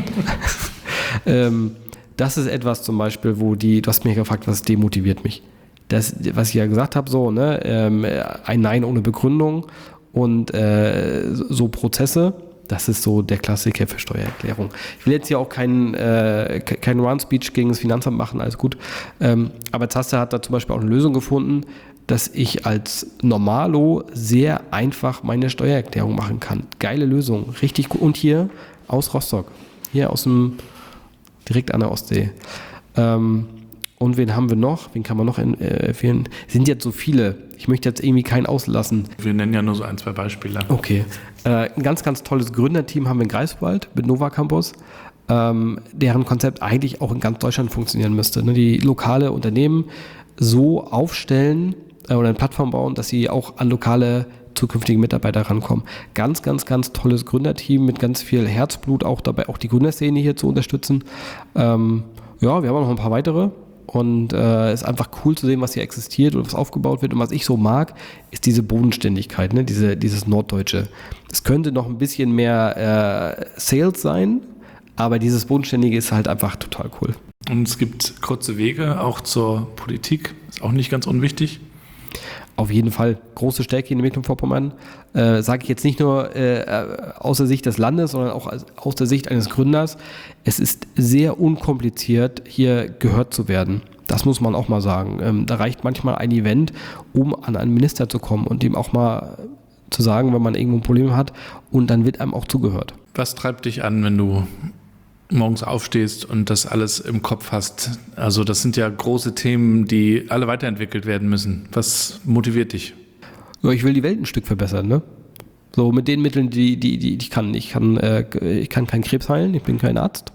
Das ist etwas zum Beispiel, du hast mich gefragt, was demotiviert mich. Das, was ich ja gesagt habe, so, ne, ein Nein ohne Begründung und so Prozesse, das ist so der Klassiker für Steuererklärung. Ich will jetzt hier auch kein Run-Speech gegen das Finanzamt machen, alles gut. Aber Zaster hat da zum Beispiel auch eine Lösung gefunden, dass ich als Normalo sehr einfach meine Steuererklärung machen kann. Geile Lösung, richtig gut. Und hier aus Rostock, hier direkt an der Ostsee. Und wen haben wir noch? Wen kann man noch empfehlen? Sind jetzt so viele. Ich möchte jetzt irgendwie keinen auslassen. Wir nennen ja nur so 1, 2 Beispiele. Okay. Ein ganz, ganz tolles Gründerteam haben wir in Greifswald mit Nova Campus, deren Konzept eigentlich auch in ganz Deutschland funktionieren müsste. Ne? Die lokale Unternehmen so aufstellen oder eine Plattform bauen, dass sie auch an lokale zukünftige Mitarbeiter rankommen. Ganz, ganz, ganz tolles Gründerteam mit ganz viel Herzblut auch dabei, auch die Gründerszene hier zu unterstützen. Wir haben auch noch ein paar weitere. Und es ist einfach cool zu sehen, was hier existiert und was aufgebaut wird. Und was ich so mag, ist diese Bodenständigkeit, ne? Dieses Norddeutsche. Es könnte noch ein bisschen mehr Sales sein, aber dieses Bodenständige ist halt einfach total cool. Und es gibt kurze Wege auch zur Politik, ist auch nicht ganz unwichtig. Auf jeden Fall große Stärke in Mecklenburg-Vorpommern. Sage ich jetzt nicht nur aus der Sicht des Landes, sondern auch aus der Sicht eines Gründers. Es ist sehr unkompliziert, hier gehört zu werden. Das muss man auch mal sagen. Da reicht manchmal ein Event, um an einen Minister zu kommen und ihm auch mal zu sagen, wenn man irgendwo ein Problem hat, und dann wird einem auch zugehört. Was treibt dich an, wenn du morgens aufstehst und das alles im Kopf hast? Also das sind ja große Themen, die alle weiterentwickelt werden müssen. Was motiviert dich? Ja, ich will die Welt ein Stück verbessern, ne? So mit den Mitteln, die ich kann. Ich kann keinen Krebs heilen, ich bin kein Arzt.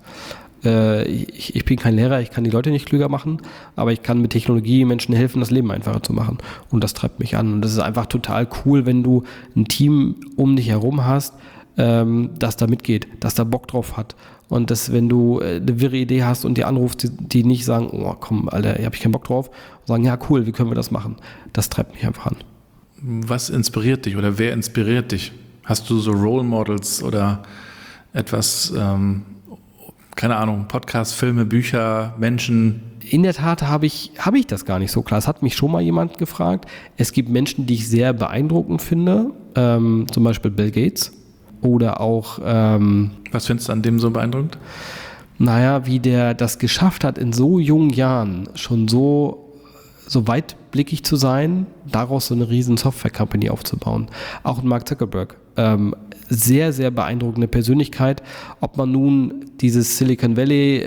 Ich bin kein Lehrer, ich kann die Leute nicht klüger machen, aber ich kann mit Technologie Menschen helfen, das Leben einfacher zu machen. Und das treibt mich an. Und das ist einfach total cool, wenn du ein Team um dich herum hast, das da mitgeht, das da Bock drauf hat. Und dass, wenn du eine wirre Idee hast und die anrufst, die nicht sagen, oh komm, Alter, hier habe ich keinen Bock drauf, und sagen, ja cool, wie können wir das machen? Das treibt mich einfach an. Was inspiriert dich oder wer inspiriert dich? Hast du so Role Models oder etwas, keine Ahnung, Podcasts, Filme, Bücher, Menschen? In der Tat habe ich das gar nicht so klar. Es hat mich schon mal jemand gefragt. Es gibt Menschen, die ich sehr beeindruckend finde, zum Beispiel Bill Gates. Oder auch... Was findest du an dem so beeindruckend? Naja, wie der das geschafft hat, in so jungen Jahren schon so weitblickig zu sein, daraus so eine riesen Software-Company aufzubauen. Auch Mark Zuckerberg. Sehr, sehr beeindruckende Persönlichkeit. Ob man nun dieses Silicon Valley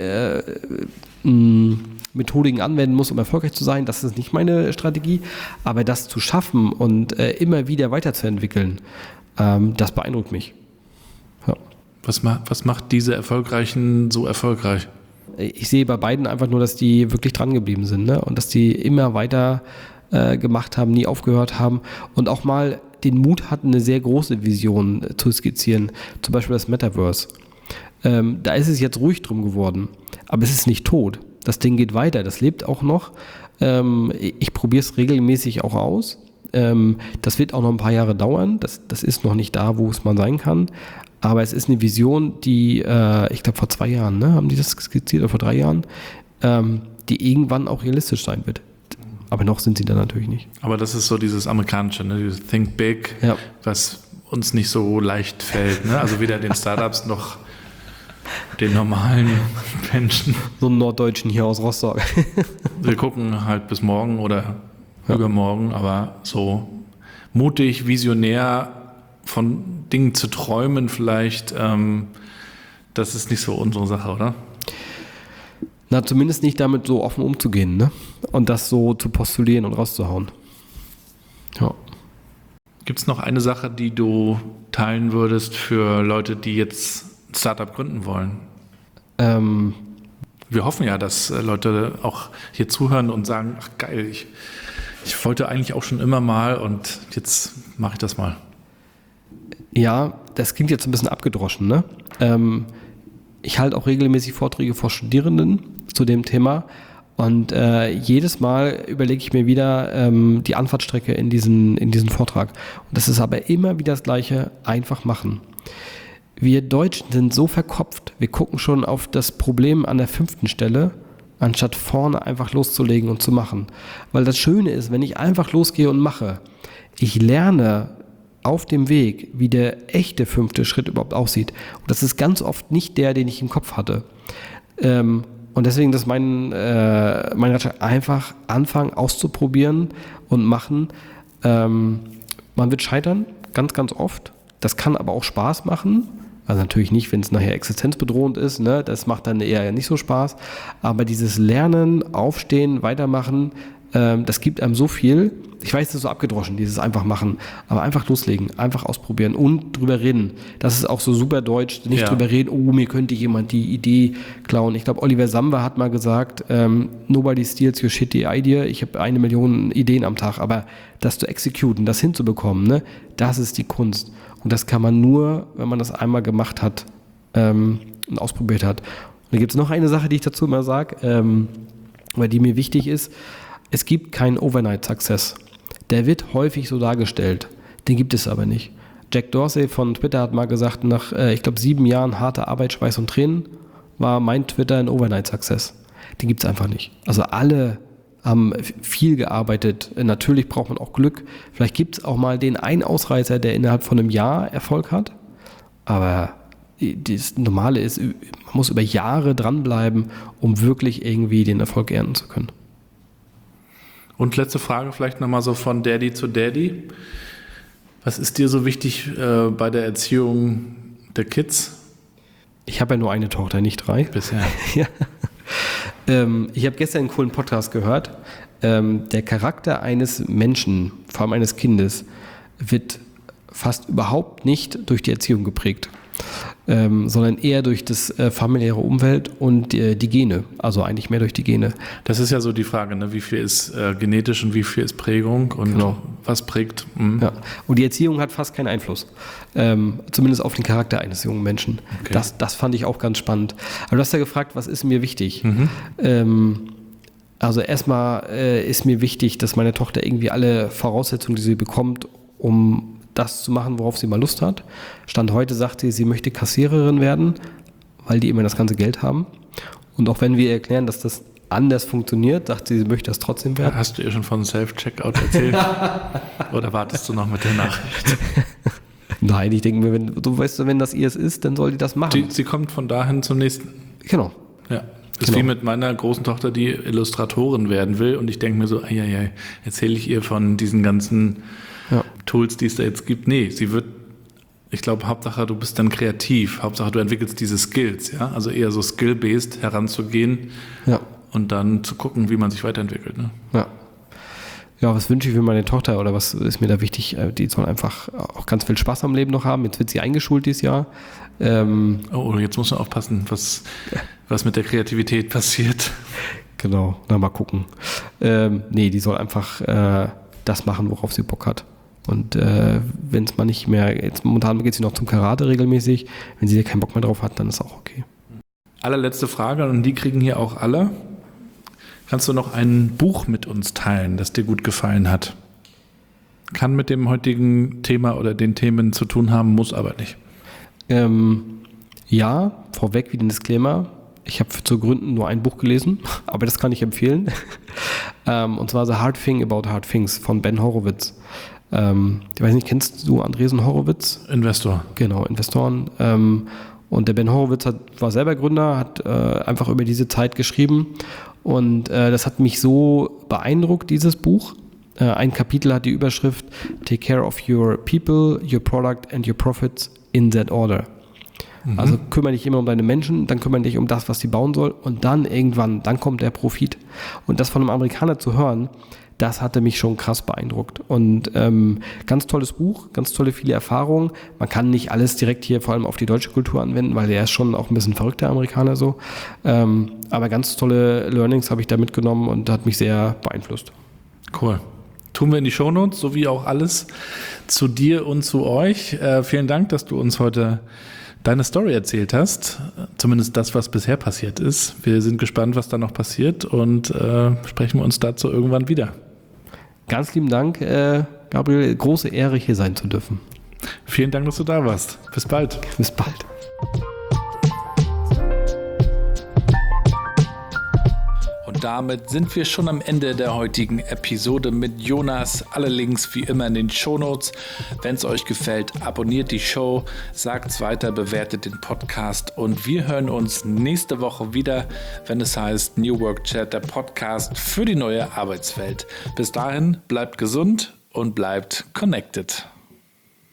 Methodiken anwenden muss, um erfolgreich zu sein, das ist nicht meine Strategie. Aber das zu schaffen und immer wieder weiterzuentwickeln, das beeindruckt mich. Ja. Was macht diese Erfolgreichen so erfolgreich? Ich sehe bei beiden einfach nur, dass die wirklich dran geblieben sind, ne? Und dass die immer weiter gemacht haben, nie aufgehört haben und auch mal den Mut hatten, eine sehr große Vision zu skizzieren, zum Beispiel das Metaverse. Da ist es jetzt ruhig drum geworden, aber es ist nicht tot. Das Ding geht weiter, das lebt auch noch. Ich probiere es regelmäßig auch aus. Das wird auch noch ein paar Jahre dauern. Das ist noch nicht da, wo es mal sein kann. Aber es ist eine Vision, die, ich glaube vor 2 Jahren, ne, haben die das skizziert, oder vor 3 Jahren, die irgendwann auch realistisch sein wird. Aber noch sind sie da natürlich nicht. Aber das ist so dieses amerikanische, ne, dieses Think Big, ja, was uns nicht so leicht fällt. Ne? Also weder den Startups noch den normalen Menschen. So einen Norddeutschen hier aus Rostock. Wir gucken halt bis morgen oder übermorgen, aber so mutig, visionär von Dingen zu träumen vielleicht, das ist nicht so unsere Sache, oder? Na, zumindest nicht damit so offen umzugehen, ne? Und das so zu postulieren und rauszuhauen. Ja. Gibt es noch eine Sache, die du teilen würdest für Leute, die jetzt ein Startup gründen wollen? Wir hoffen ja, dass Leute auch hier zuhören und sagen, ach geil, ich wollte eigentlich auch schon immer mal und jetzt mache ich das mal. Ja, das klingt jetzt ein bisschen abgedroschen, ne? Ich halte auch regelmäßig Vorträge vor Studierenden zu dem Thema und jedes Mal überlege ich mir wieder die Anfahrtstrecke in diesen Vortrag. Und das ist aber immer wieder das Gleiche, einfach machen. Wir Deutschen sind so verkopft, wir gucken schon auf das Problem an der 5. Stelle, anstatt vorne einfach loszulegen und zu machen. Weil das Schöne ist, wenn ich einfach losgehe und mache, ich lerne auf dem Weg, wie der echte 5. Schritt überhaupt aussieht. Und das ist ganz oft nicht der, den ich im Kopf hatte. Und deswegen ist mein Ratschlag, einfach anfangen, auszuprobieren und machen. Man wird scheitern, ganz, ganz oft. Das kann aber auch Spaß machen. Also natürlich nicht, wenn es nachher existenzbedrohend ist, ne? Das macht dann eher nicht so Spaß. Aber dieses Lernen, Aufstehen, Weitermachen, das gibt einem so viel. Ich weiß, das ist so abgedroschen, dieses einfach machen, aber einfach loslegen, einfach ausprobieren und drüber reden. Das ist auch so super deutsch, nicht drüber reden, oh, mir könnte jemand die Idee klauen. Ich glaube, Oliver Samba hat mal gesagt, nobody steals your shitty idea. Ich habe 1 Million Ideen am Tag, aber das zu executen, das hinzubekommen, ne, das ist die Kunst. Und das kann man nur, wenn man das einmal gemacht hat und ausprobiert hat. Und da gibt es noch eine Sache, die ich dazu immer sage, weil die mir wichtig ist. Es gibt keinen Overnight-Success. Der wird häufig so dargestellt. Den gibt es aber nicht. Jack Dorsey von Twitter hat mal gesagt, nach, ich glaube, 7 Jahren harter Arbeit, Schweiß und Tränen war mein Twitter ein Overnight-Success. Den gibt es einfach nicht. Also alle haben viel gearbeitet. Natürlich braucht man auch Glück. Vielleicht gibt es auch mal den einen Ausreißer, der innerhalb von einem Jahr Erfolg hat. Aber das Normale ist, man muss über Jahre dranbleiben, um wirklich irgendwie den Erfolg ernten zu können. Und letzte Frage vielleicht nochmal so von Daddy zu Daddy. Was ist dir so wichtig bei der Erziehung der Kids? Ich habe ja nur eine Tochter, nicht 3. Bisher. Ja. Ich habe gestern einen coolen Podcast gehört. Der Charakter eines Menschen, vor allem eines Kindes, wird fast überhaupt nicht durch die Erziehung geprägt, sondern eher durch das familiäre Umfeld und die Gene, also eigentlich mehr durch die Gene. Das ist ja so die Frage, ne? Wie viel ist genetisch und wie viel ist Prägung und was prägt? Ja. Und die Erziehung hat fast keinen Einfluss, zumindest auf den Charakter eines jungen Menschen. Okay. Das fand ich auch ganz spannend. Aber du hast ja gefragt, was ist mir wichtig? Also erstmal ist mir wichtig, dass meine Tochter irgendwie alle Voraussetzungen, die sie bekommt, um das zu machen, worauf sie mal Lust hat. Stand heute sagt sie, sie möchte Kassiererin werden, weil die immer das ganze Geld haben. Und auch wenn wir erklären, dass das anders funktioniert, sagt sie, sie möchte das trotzdem werden. Hast du ihr schon von Self-Checkout erzählt? Oder wartest du noch mit der Nachricht? Nein, ich denke mir, wenn das ihr es ist, dann soll die das machen. Sie kommt von dahin zum nächsten. Genau. Ja. Das ist wie mit meiner großen Tochter, die Illustratorin werden will. Und ich denke mir so, erzähle ich ihr von diesen ganzen Tools, die es da jetzt gibt. Nee, sie wird, ich glaube, Hauptsache, du bist dann kreativ. Hauptsache, du entwickelst diese Skills. Ja? Also eher so skill-based heranzugehen und dann zu gucken, wie man sich weiterentwickelt. Ne? Ja, was wünsche ich für meine Tochter oder was ist mir da wichtig? Die soll einfach auch ganz viel Spaß am Leben noch haben. Jetzt wird sie eingeschult dieses Jahr. Jetzt muss man aufpassen, was mit der Kreativität passiert. Genau, mal gucken. Die soll einfach das machen, worauf sie Bock hat. Und wenn es mal nicht mehr, jetzt momentan geht sie noch zum Karate regelmäßig, wenn sie da keinen Bock mehr drauf hat, dann ist auch okay. Allerletzte Frage, und die kriegen hier auch alle. Kannst du noch ein Buch mit uns teilen, das dir gut gefallen hat? Kann mit dem heutigen Thema oder den Themen zu tun haben, muss aber nicht. Ja, vorweg wie den Disclaimer. Ich habe zu Gründen nur ein Buch gelesen, aber das kann ich empfehlen. Und zwar The Hard Thing About Hard Things von Ben Horowitz. Ich weiß nicht, kennst du Andreessen Horowitz? Investor. Genau, Investoren. Und der Ben Horowitz war selber Gründer, hat einfach über diese Zeit geschrieben. Und das hat mich so beeindruckt, dieses Buch. Ein Kapitel hat die Überschrift Take care of your people, your product and your profits in that order. Also kümmere dich immer um deine Menschen, dann kümmere dich um das, was sie bauen soll und dann irgendwann, dann kommt der Profit. Und das von einem Amerikaner zu hören, das hatte mich schon krass beeindruckt. Und ganz tolles Buch, ganz tolle, viele Erfahrungen. Man kann nicht alles direkt hier vor allem auf die deutsche Kultur anwenden, weil der ist schon auch ein bisschen verrückt, der Amerikaner so. Aber ganz tolle Learnings habe ich da mitgenommen und hat mich sehr beeinflusst. Cool. Tun wir in die Shownotes, sowie auch alles zu dir und zu euch. Vielen Dank, dass du uns heute deine Story erzählt hast. Zumindest das, was bisher passiert ist. Wir sind gespannt, was da noch passiert und sprechen wir uns dazu irgendwann wieder. Ganz lieben Dank, Gabriel. Große Ehre, hier sein zu dürfen. Vielen Dank, dass du da warst. Bis bald. Bis bald. Und damit sind wir schon am Ende der heutigen Episode mit Jonas. Alle Links wie immer in den Shownotes. Wenn es euch gefällt, abonniert die Show, sagt's weiter, bewertet den Podcast und wir hören uns nächste Woche wieder, wenn es heißt New Work Chat, der Podcast für die neue Arbeitswelt. Bis dahin, bleibt gesund und bleibt connected.